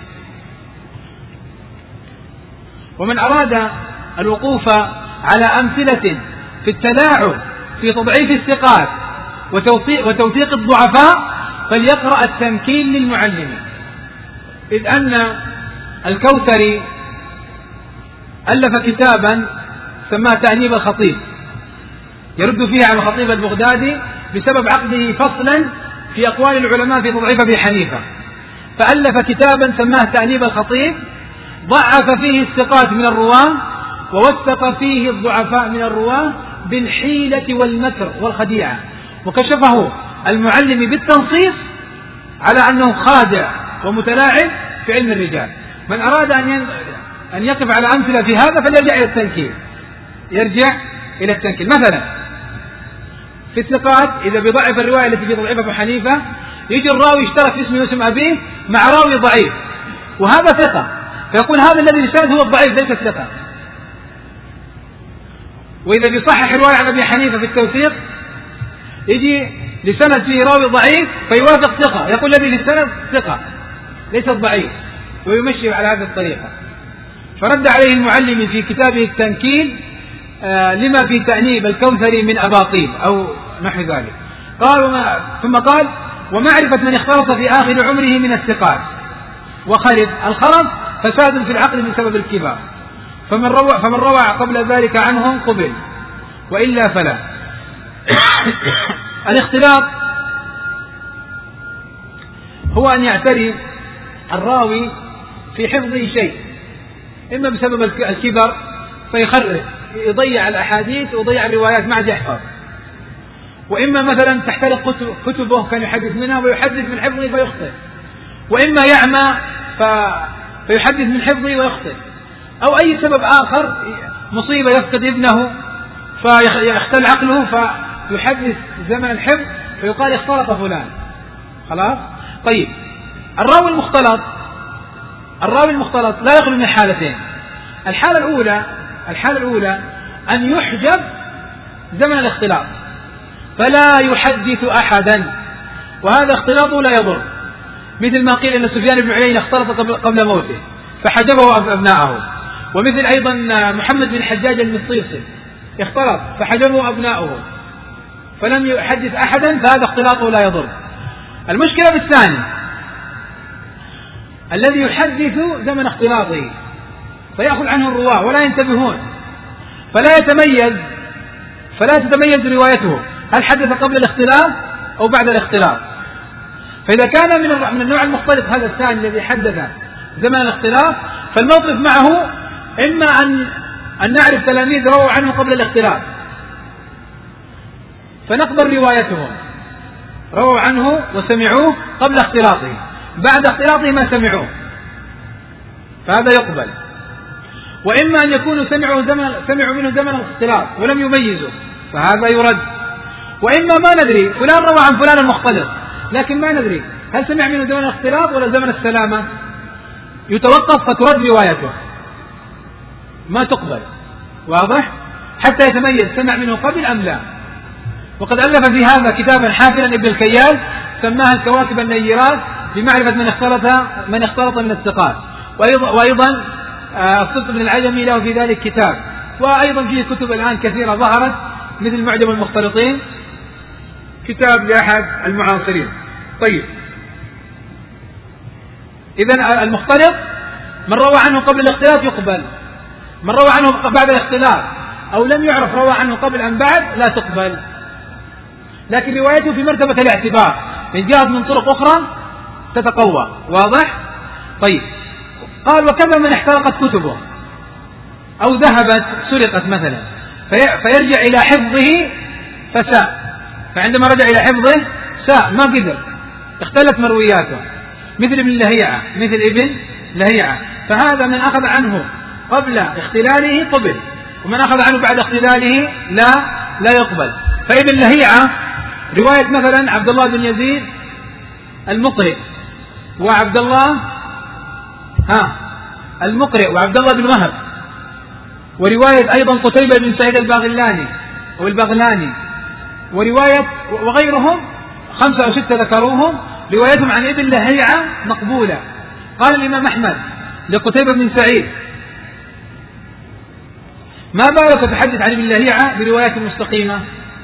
ومن أراد الوقوف على أمثلة في التلاعب في تضعيف الثقات وتوثيق الضعفاء فليقرأ التمكين للمعلم، إذ أن الكوثري ألف كتابا سماه تأنيب الخطيب، يرد فيه على الخطيب البغدادي بسبب عقده فصلا في أقوال العلماء في تضعيف أبي حنيفة، فألف كتابا سماه تأنيب الخطيب، ضعف فيه الثقات من الرواة ووثق فيه الضعفاء من الرواة بالحيلة والمكر والخديعة، وكشفه المعلم بالتنصيص على أنه خادع ومتلاعب في علم الرجال. من أراد أن يقف على أمثلة في هذا فليرجع إلى التنكيل، يرجع إلى التنكيل. مثلا في الثقات إذا بيضعف الرواية التي في تضعيف أبي حنيفة، يجي الراوي يشترك اسمه واسم أبيه مع راوي ضعيف وهذا ثقة، فيقول هذا الذي يشترك هو الضعيف ليس الثقة. وإذا بيصحح رواية عن أبي حنيفة في التوثيق، يجي لسند فيه راوي ضعيف فيوافق ثقة، يقول الذي للسند ثقة ليس الضعيف، ويمشي على هذه الطريقة. فرد عليه المعلم في كتابه التنكيل لما في تأنيب الكوثري من أباطيل أو نحو ذلك. ثم قال: ومعرفة من اختلط في آخر عمره من الثقات وخلف الخلط فساد في العقل بسبب الكبار، فمن روى قبل ذلك عنهم قبل وإلا فلا. الاختلاط هو أن يعتري الراوي في حفظه شيء، إما بسبب الكبر فيخرج يضيع الأحاديث ويضيع الروايات ما عاد يحفظ، وإما مثلا تحترق كتبه كان يحدث منها ويحدث من حفظه فيخطئ، وإما يعمى فيحدث من حفظه ويخطئ، أو أي سبب آخر، مصيبة يفقد ابنه فيختل عقله فيحدث زمن الحفظ فيقال اختلط فلان. خلاص. طيب الراوي المختلط لا يخلو من حالتين. الحالة الأولى أن يحجب زمن الاختلاط فلا يحدث أحدا، وهذا اختلاطه لا يضر، مثل ما قيل أن سفيان بن عيينة اختلط قبل موته فحجبه أبناءه، ومثل أيضا محمد بن حجاج المصيصي اختلط فحجبه أبناؤه فلم يحدث أحدا، فهذا اختلاطه لا يضر. المشكلة بالثاني الذي يحدث زمن اختلاطه فيأخذ عنه الرواة ولا ينتبهون فلا تتميز روايته هل حدث قبل الاختلاط أو بعد الاختلاط. فإذا كان من النوع المختلط هذا الثاني الذي حدث زمن الاختلاط، فالموقف معه إما أن نعرف تلاميذ رووا عنه قبل الاختلاط فنقبل روايتهم، رووا عنه وسمعوه قبل اختلاطه، بعد اختلاطه ما سمعوه فهذا يقبل، وإما أن يكونوا سمعوا منه زمن الاختلاط ولم يميزوا فهذا يرد، وإما ما ندري فلان روى عن فلان المختلط لكن ما ندري هل سمع منه زمن الاختلاط ولا زمن السلامة، يتوقف فترد روايته ما تقبل. واضح؟ حتى يتميز سمع منه قبل أم لا. وقد ألف في هذا كتابا حافلا ابن الكيال سماها الكواكب النيرات بمعرفة من اختلط من الثقات، وأيضا الصدق بن العجمي له في ذلك كتاب، وأيضا فيه كتب الآن كثيرة ظهرت مثل معجم المختلطين، كتاب لأحد المعاصرين. طيب إذن المختلط من روى عنه قبل الاختلاط يقبل، من روى عنه بعد الاختلاط أو لم يعرف روى عنه قبل أم بعد لا تقبل، لكن روايته في مرتبة الاعتبار إن جاءت من طرق أخرى تتقوى. واضح؟ طيب قال: وكذا من احترقت كتبه أو ذهبت سرقت مثلا فيرجع إلى حفظه فساء، فعندما رجع إلى حفظه ساء ما قدر، اختلت مروياته، مثل ابن لهيعة فهذا من أخذ عنه قبل اختلاله قبل، ومن أخذ عنه بعد اختلاله لا يقبل. فابن لهيعة رواية مثلا عبد الله بن يزيد المقرئ وعبد الله المقرئ وعبد الله بن وهب، ورواية أيضا قتيبة بن سعيد البغلاني ورواية وغيرهم 5 أو 6 ذكروهم روايتهم عن ابن لهيعة مقبولة. قال الإمام أحمد لقتيبة بن سعيد: ما بالك تتحدث عن ابن لهيعة بروايات مستقيمة؟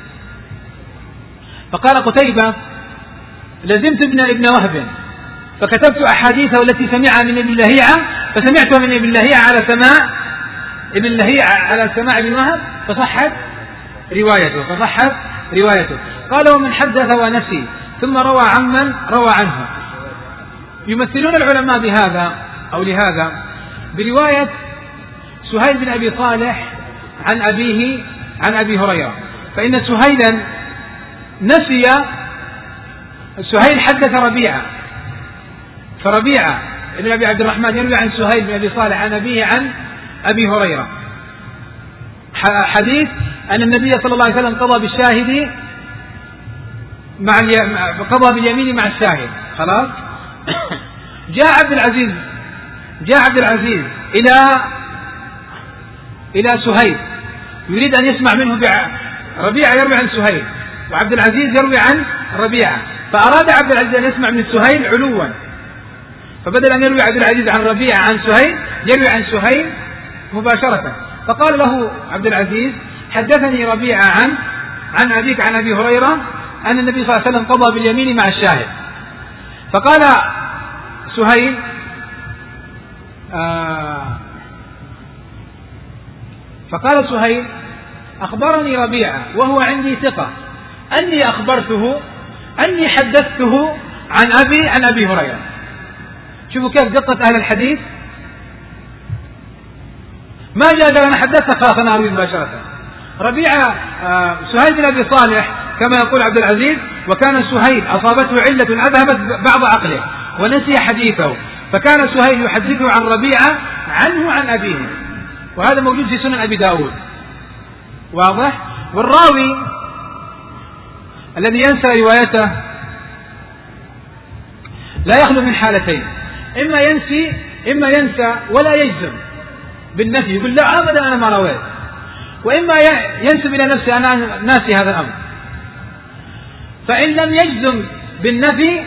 فقال قتيبة: لزمت ابن وهب فكتبت أحاديثه التي سمعها من ابن لهيعة فسمعتها من ابن لهيعة على سماع ابن وهب فصحت روايته. قال: ومن حدث ونسي ثم روى عمن روى عنه. يمثلون العلماء بهذا أو لهذا برواية سهيل بن أبي صالح عن أبيه عن أبي هريرة، فإن سهيلا نسي، سهيل حدث ربيعة، فربيعة ابن أبي عبد الرحمن يروي عن سهيل بن أبي صالح عن أبيه عن أبي هريرة حديث أن النبي صلى الله عليه وسلم قضى بالشاهد قضى باليمين مع الشاهد. خلاص. جاء عبد العزيز إلى سهيل يريد أن يسمع منه ربيعة يروي عن سهيل، وعبد العزيز يروي عن ربيعة، فأراد عبد العزيز أن يسمع من سهيل علوا، فبدل أن يروي عبد العزيز عن ربيعة عن سهيل يروي عن سهيل مباشرة، فقال له عبد العزيز حدثني ربيعة عن أبيك عن أبي هريرة أن النبي صلى الله عليه وسلم قضى باليمين مع الشاهد. فقال سهيل أخبرني ربيعة وهو عندي ثقة أني أخبرته أني حدثته عن أبي هريرة. شوفوا كيف دقة أهل الحديث، ما جاء أنا حدثت خلاص أنا أروي مباشرة. ربيعة سهيل بن أبي صالح كما يقول عبد العزيز، وكان سهيل أصابته علة أذهبت بعض عقله ونسي حديثه، فكان سهيل يحدثه عن ربيعة عنه عن أبيه، وهذا موجود في سنن أبي داود. واضح. والراوي الذي ينسى روايته لا يخلو من حالتين، إما ينسى ولا يجزم بالنفي يقول لا أبدا أنا ما رويت، وإما ينسب إلى نفسه أنا ناسي هذا الأمر. فإن لم يجزم بالنفي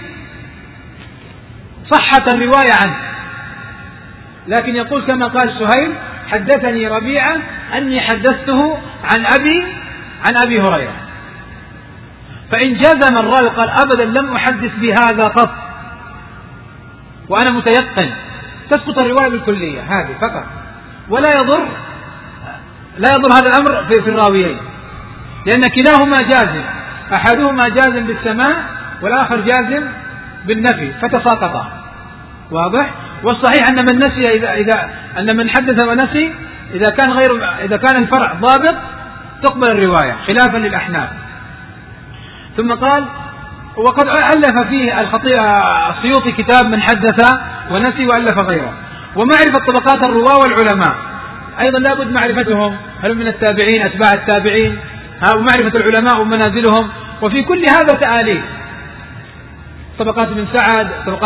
صحت الرواية عنه، لكن يقول كما قال سهيل حدثني ربيعة أني حدثته عن أبي هريرة. فإن جزم الراوي قال أبدا لم أحدث بهذا قط وأنا متيقن، تسقط الرواية بالكلية هذه فقط، ولا يضر هذا الأمر في الراويين، لأن كلاهما جازم، أحدهما جازم بالسماع والآخر جازم بالنفي فتساقطا. واضح. والصحيح أن من نسي أن من حدث ونسي إذا كان الفرع ضابط تقبل الرواية خلافا للأحناف. ثم قال وقد ألف فيه السيوطي كتاب من حدث ونسي وألف غيره. ومعرفة طبقات الرواة والعلماء أيضا لابد معرفتهم، هل من التابعين أتباع التابعين، ومعرفة العلماء ومنازلهم، وفي كل هذا تآليف، طبقات ابن سعد،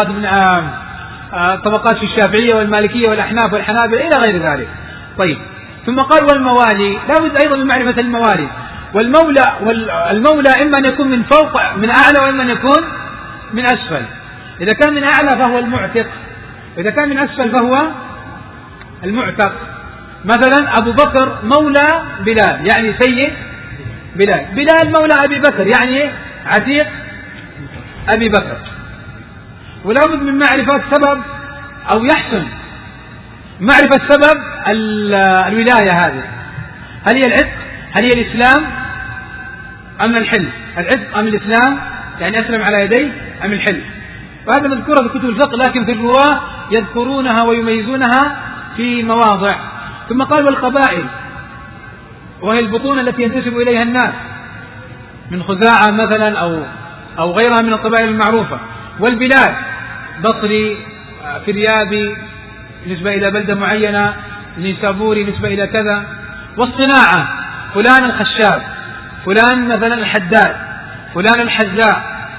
طبقات في الشافعية والمالكية والأحناف والحنابلة إلى غير ذلك. طيب. ثم قال والموالي، لابد أيضا من معرفة الموالي، والمولى إما أن يكون من فوق من أعلى وإما أن يكون من أسفل. إذا كان من أعلى فهو المعتق، وإذا كان من أسفل فهو المعتق. مثلا أبو بكر مولى بلال يعني سيد بلال مولى أبي بكر يعني عتيق أبي بكر. ولا بد من معرفة سبب أو يحسن معرفة سبب الولاية هذه، هل هي العتق، هل هي الإسلام أم الحلف، العتق أم الإسلام يعني أسلم على يديه أم الحلف. وهذا مذكورة في كتب الفقه، لكن في الرواة يذكرونها ويميزونها في مواضع. ثم قال والقبائل، وهي البطون التي ينتسب إليها الناس من خزاعة مثلا أو غيرها من القبائل المعروفة. والبلاد بصري، فريابي نسبة إلى بلدة معينة، نيسابوري نسبة إلى كذا. والصناعة فلان الخشاب، فلان مثلا الحداد، فلان الحذاء.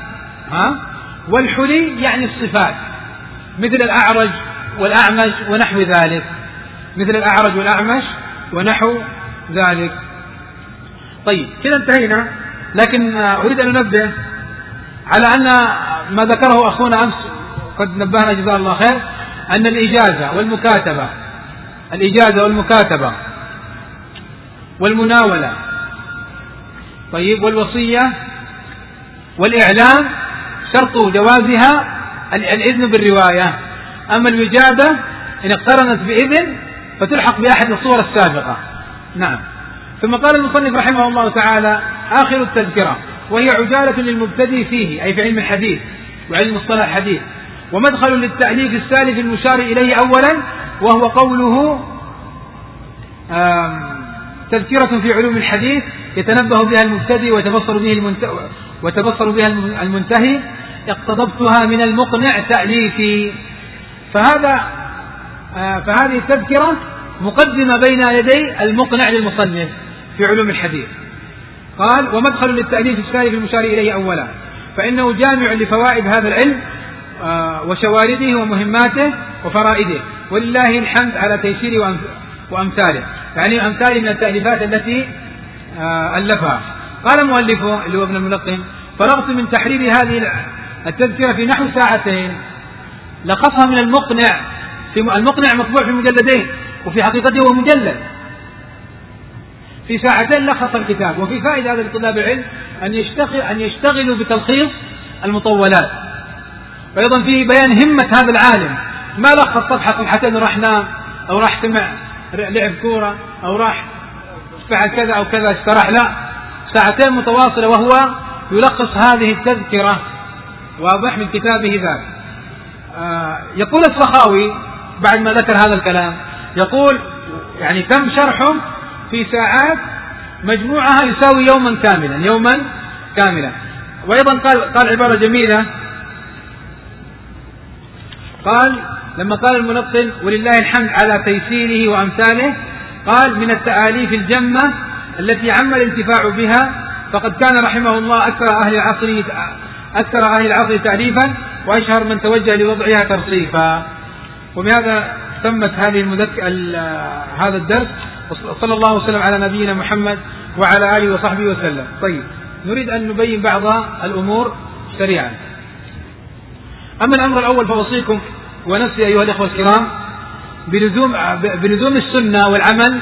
والحلي يعني الصفات مثل الأعرج والأعمش ونحو ذلك، مثل الأعرج والأعمش ونحو ذلك. طيب كده انتهينا، لكن أريد أن ننبه على أن ما ذكره أخونا أمس قد نبهنا جزاه الله خير، أن الإجازة والمكاتبة والمناولة طيب والوصية والإعلام شرط جوازها الإذن بالرواية. أما الوجادة إن اقترنت بإذن فتلحق بأحد الصور السابقة. نعم. ثم قال المصنف رحمه الله تعالى آخر التذكرة وهي عجالة للمبتدئ فيه أي في علم الحديث وعلم مصطلح الحديث. ومدخل للتأليف السالف المشار إليه أولا، وهو قوله تذكرة في علوم الحديث يتنبه بها المبتدئ وتبصر بها المنتهي، اقتضبتها من المقنع تأليفي. فهذه التذكرة مقدمة بين يدي المقنع للمصنف في علوم الحديث. قال ومدخل للتأليف السالف المشار إليه أولا، فإنه جامع لفوائد هذا العلم وشوارده ومهماته وفرائده، ولله الحمد على تيسيره وأمثاله، يعني أمثال من التأليفات التي ألفها. قال مؤلفه اللي هو ابن الملقن: فرغت من تحرير هذه التذكرة في نحو ساعتين، لقصها من المقنع. المقنع مطبوع في مجلدين، وفي حقيقته هو مجلد. في ساعتين لخص الكتاب. وفي فائدة هذا لطلاب العلم أن يشتغلوا بتلخيص المطولات، وأيضا فيه بيان همة هذا العالم، ما لخص صفحتين وراح نام أو راح سمع لعب كورة أو راح فعل كذا أو كذا استراح، لا، ساعتين متواصلة وهو يلخص هذه التذكرة. واضح من كتابه ذلك. يقول السخاوي بعد ما ذكر هذا الكلام، يقول يعني تم شرحه في ساعات، مجموعها يساوي يوما كاملا. وأيضا قال عبارة جميلة، قال لما قال الملقن ولله الحمد على تيسيره وأمثاله، قال من التآليف الجمة التي عم الانتفاع بها، فقد كان رحمه الله أكثر أهل العصر تأليفا، وأشهر من توجه لوضعها ترصيفا. وبهذا تمت هذا الدرس، صلى الله وسلم على نبينا محمد وعلى آله وصحبه وسلم. طيب، نريد أن نبين بعض الأمور سريعا. أما الأمر الأول فأوصيكم ونفسي أيها الأخوة الكرام بلزوم السنة والعمل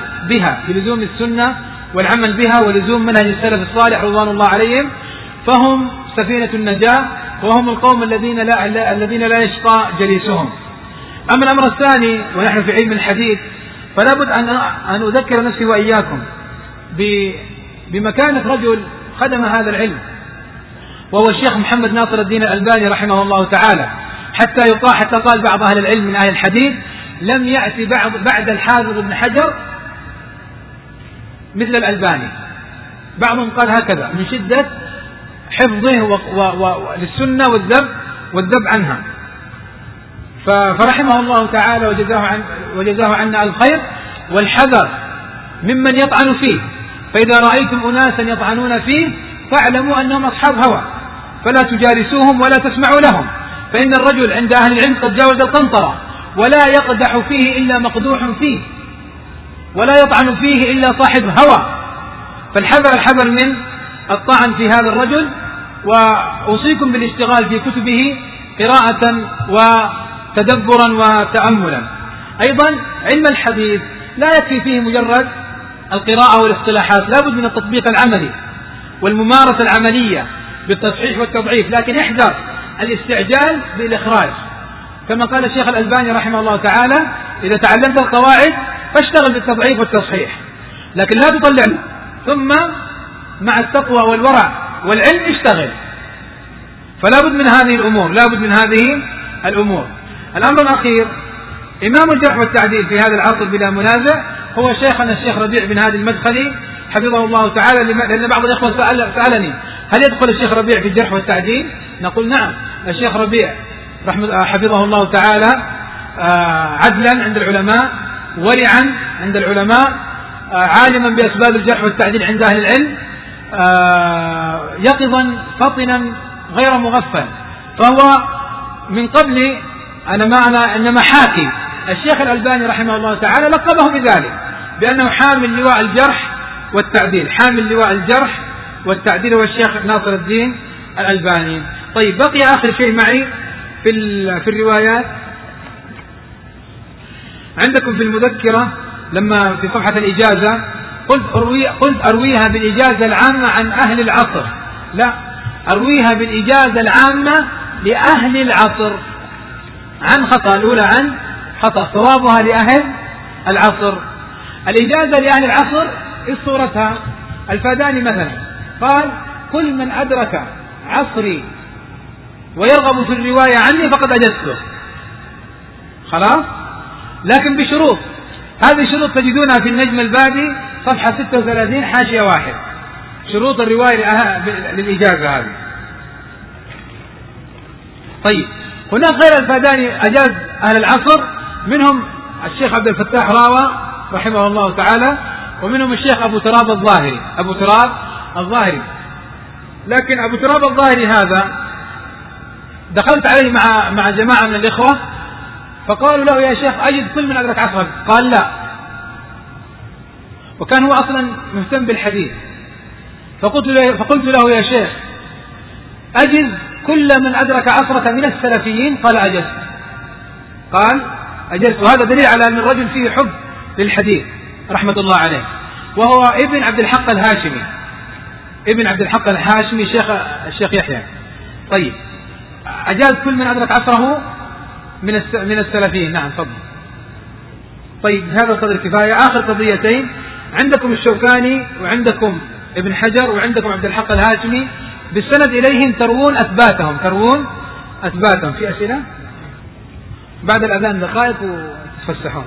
بها، ولزوم منهج السلف الصالح رضوان الله عليهم، فهم سفينة النجاة، وهم القوم الذين لا يشقى جليسهم. أما الأمر الثاني، ونحن في علم الحديث، فلا بد أن أذكر نفسي وإياكم بمكانة رجل خدم هذا العلم، وهو الشيخ محمد ناصر الدين الألباني رحمه الله تعالى، حتى قال بعض أهل العلم من أهل الحديث: لم يأتي بعد الحافظ ابن حجر مثل الألباني. بعضهم قال هكذا من شدة حفظه للسنة والذب عنها. فرحمه الله تعالى وجزاه عنا الخير والحذر ممن يطعن فيه. فإذا رأيتم أناسا يطعنون فيه فاعلموا أنهم أصحاب هوى، فلا تجالسوهم ولا تسمعوا لهم، فإن الرجل عند أهل العلم قد جاوز القنطرة، ولا يقدح فيه إلا مقدوح فيه، ولا يطعن فيه إلا صاحب هوى. فالحذر من الطعن في هذا الرجل. وأوصيكم بالاشتغال في كتبه قراءة وتدبرا وتأملا. أيضا علم الحديث لا يكفي فيه مجرد القراءة والاصطلاحات، لا بد من التطبيق العملي والممارسة العملية بالتصحيح والتضعيف، لكن احذر الاستعجال بالإخراج، كما قال الشيخ الألباني رحمه الله تعالى: إذا تعلمت القواعد فاشتغل بالتضعيف والتصحيح، لكن لا تطلع ثم مع التقوى والورع والعلم اشتغل. فلا بد من هذه الأمور. الأمر الأخير، إمام الجرح والتعديل في هذا العصر بلا منازع هو شيخنا الشيخ ربيع بن هادي المدخلي حفظه الله تعالى. لأن بعض الإخوة سألني: هل يدخل الشيخ ربيع في الجرح والتعديل؟ نقول نعم، الشيخ ربيع حفظه الله تعالى عدلا عند العلماء، ورعا عند العلماء، عالما بأسباب الجرح والتعديل عند أهل العلم، يقظا فطنا غير مغفل. فهو من قبل إنما حاكي الشيخ الألباني رحمه الله تعالى لقبه بذلك، بأنه حامل لواء الجرح والتعديل هو الشيخ ناصر الدين الألباني. طيب، بقي آخر شيء معي في الروايات. عندكم في المذكرة لما في صفحة الإجازة قلت أرويها بالإجازة العامة عن أهل العصر. لا، أرويها بالإجازة العامة لأهل العصر، عن خطأ، الأولى عن خطأ، صوابها لأهل العصر. الإجازة لأهل العصر صورتها الفاداني مثلا قال: كل من أدرك عصري ويرغب في الرواية عني فقد أجزته، خلاص، لكن بشروط. هذه الشروط تجدونها في النجم البادي صفحة 36 حاشية 1، شروط الرواية للإجازة هذه. طيب، هناك غير الفاداني أجاز أهل العصر، منهم الشيخ عبد الفتاح راوى رحمه الله تعالى، ومنهم الشيخ أبو تراب الظاهري. لكن أبو تراب الظاهري هذا دخلت عليه مع جماعة من الإخوة فقالوا له يا شيخ أجد كل من أدرك عصرك، قال لا، وكان هو أصلا مهتم بالحديث. فقلت له يا شيخ أجز كل من أدرك عصرك من السلفيين، قال أجزت. وهذا دليل على أن الرجل فيه حب للحديث رحمة الله عليه، وهو ابن عبد الحق الهاشمي الشيخ يحيى. طيب، أجاز كل من أدرك عصره من السلفيين. نعم، تفضل. طيب، هذا القدر كفاية. آخر قضيتين، عندكم الشوكاني وعندكم ابن حجر وعندكم عبد الحق الهاشمي، بالسند إليهم تروون أثباتهم. في أسئلة بعد الأذان دقائق وتفسحون.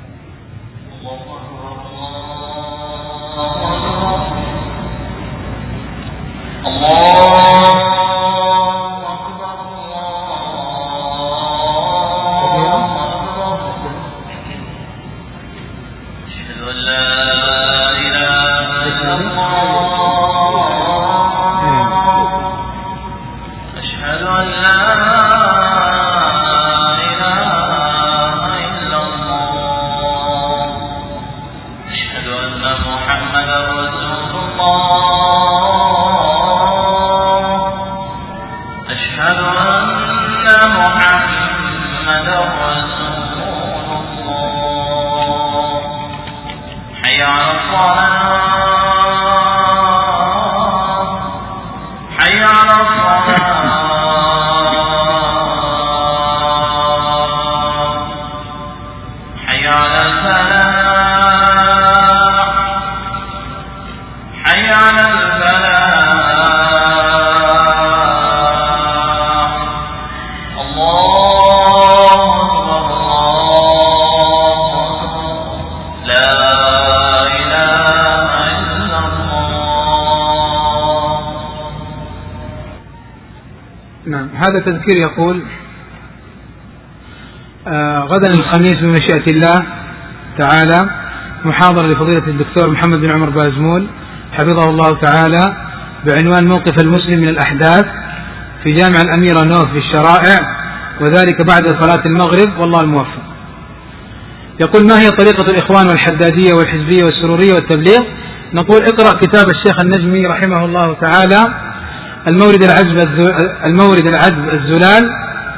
هذا تذكير يقول غدا الخميس بمشيئة الله تعالى محاضرة لفضيلة الدكتور محمد بن عمر بازمول حفظه الله تعالى بعنوان موقف المسلم من الأحداث في جامع الأميرة نوف بالشرائع، وذلك بعد صلاة المغرب، والله الموفق. يقول: ما هي طريقة الإخوان والحدادية والحزبية والسرورية والتبليغ؟ نقول: اقرأ كتاب الشيخ النجمي رحمه الله تعالى المورد العذب الزلال،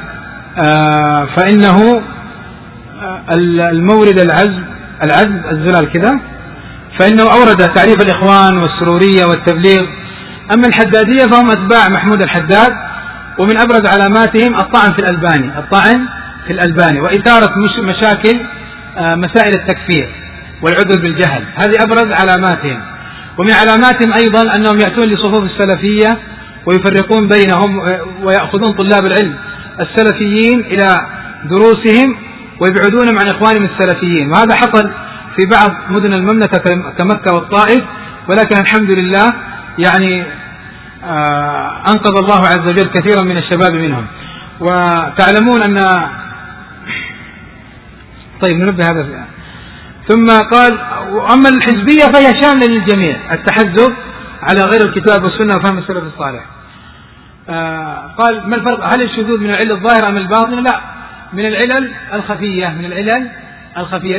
فإنه المورد العذب الزلال كذا، فإنه أورد تعريف الإخوان والسرورية والتبليغ. أما الحدادية فهم أتباع محمود الحداد، ومن أبرز علاماتهم الطعن في الألباني وإثارة مشاكل مسائل التكفير والعذر بالجهل، هذه أبرز علاماتهم. ومن علاماتهم أيضا أنهم يأتون لصفوف السلفية ويفرقون بينهم ويأخذون طلاب العلم السلفيين إلى دروسهم ويبعدونهم عن إخوانهم السلفيين، وهذا حصل في بعض مدن المملكة كمكة والطائف، ولكن الحمد لله يعني أنقذ الله عز وجل كثيرا من الشباب منهم. وتعلمون أن طيب ننبه هذا فيها. ثم قال: وأما الحزبية فهي شاملة للجميع، التحزب على غير الكتاب والسنة وفهم السلف الصالح. قال: ما الفرق؟ هل الشذوذ من العلل الظاهرة أم الباطنة؟ لا، من العلل الخفية،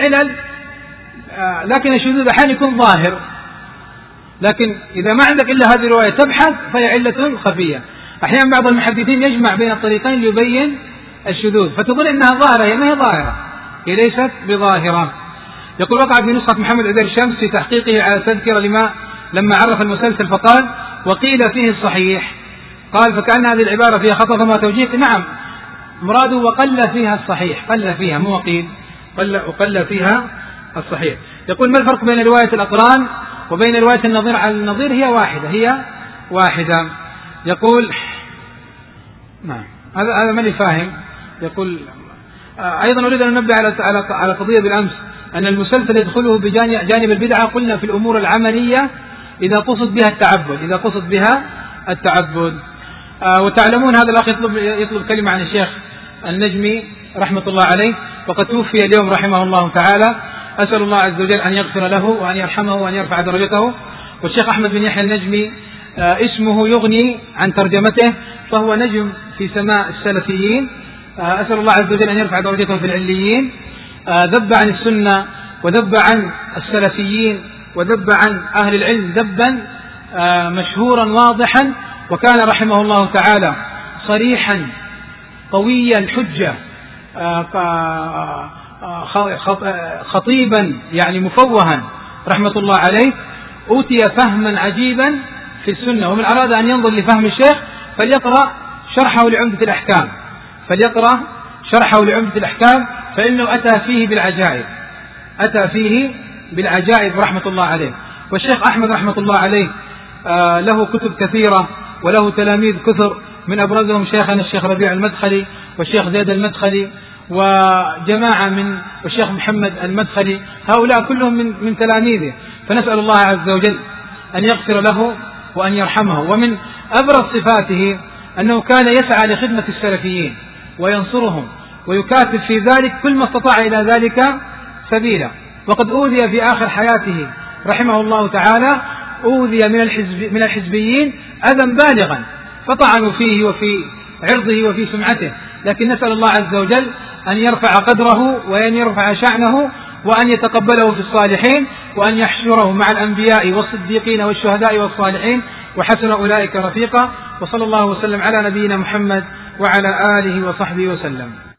لكن الشذوذ أحيانا يكون ظاهر، لكن إذا ما عندك إلا هذه الرواية تبحث فهي علة خفية. أحيانا بعض المحدثين يجمع بين الطريقين ليبين الشذوذ، فتظن إنها ظاهرة، هي ما هي ظاهرة، هي ليست بظاهرة. يقول: وقع في نسخة محمد عبير شمس في تحقيقه على تذكرة لما عرف المسلسل فقال: وقيل فيه الصحيح. قال: فكأن هذه العبارة فيها خطأ فما توجيه. نعم، مراده وقل فيها الصحيح، قل فيها مو وقيل، وقل فيها الصحيح. يقول: ما الفرق بين رواية الأقران وبين رواية النظير على النظير؟ هي واحدة، هي واحدة. يقول نعم هذا ماني فاهم. يقول أيضا أريد أن ننبه على قضية بالأمس أن المسلسل يدخله بجانب البدعة. قلنا في الأمور العملية إذا قصد بها التعبد. وتعلمون هذا الأخ يطلب كلمة عن الشيخ النجمي رحمة الله عليه، وقد توفي اليوم رحمه الله تعالى. أسأل الله عز وجل أن يغفر له وأن يرحمه وأن يرفع درجته. والشيخ أحمد بن يحيى النجمي اسمه يغني عن ترجمته، فهو نجم في سماء السلفيين. أسأل الله عز وجل أن يرفع درجته في العليين. ذب عن السنة وذب عن السلفيين وذب عن أهل العلم ذبا مشهورا واضحا، وكان رحمه الله تعالى صريحا قوي الحجة، خطيبا يعني مفوها رحمة الله عليه. أوتي فهما عجيبا في السنة، ومن أراد أن ينظر لفهم الشيخ فليقرأ شرحه لعمدة الأحكام، فإنه أتى فيه بالعجائب رحمة الله عليه. والشيخ أحمد رحمة الله عليه له كتب كثيرة وله تلاميذ كثر، من أبرزهم شيخنا الشيخ ربيع المدخلي والشيخ زيد المدخلي وجماعة والشيخ محمد المدخلي، هؤلاء كلهم من تلاميذه. فنسأل الله عز وجل أن يغفر له وأن يرحمه. ومن أبرز صفاته أنه كان يسعى لخدمة السلفيين وينصرهم ويكاتب في ذلك كل ما استطاع إلى ذلك سبيلا. وقد أوذي في آخر حياته رحمه الله تعالى، أوذي من الحزبيين أذى بالغا، فطعنوا فيه وفي عرضه وفي سمعته. لكن نسأل الله عز وجل أن يرفع قدره وأن يرفع شأنه وأن يتقبله في الصالحين، وأن يحشره مع الأنبياء والصديقين والشهداء والصالحين، وحسن أولئك رفيقا. وصلى الله وسلم على نبينا محمد وعلى آله وصحبه وسلم.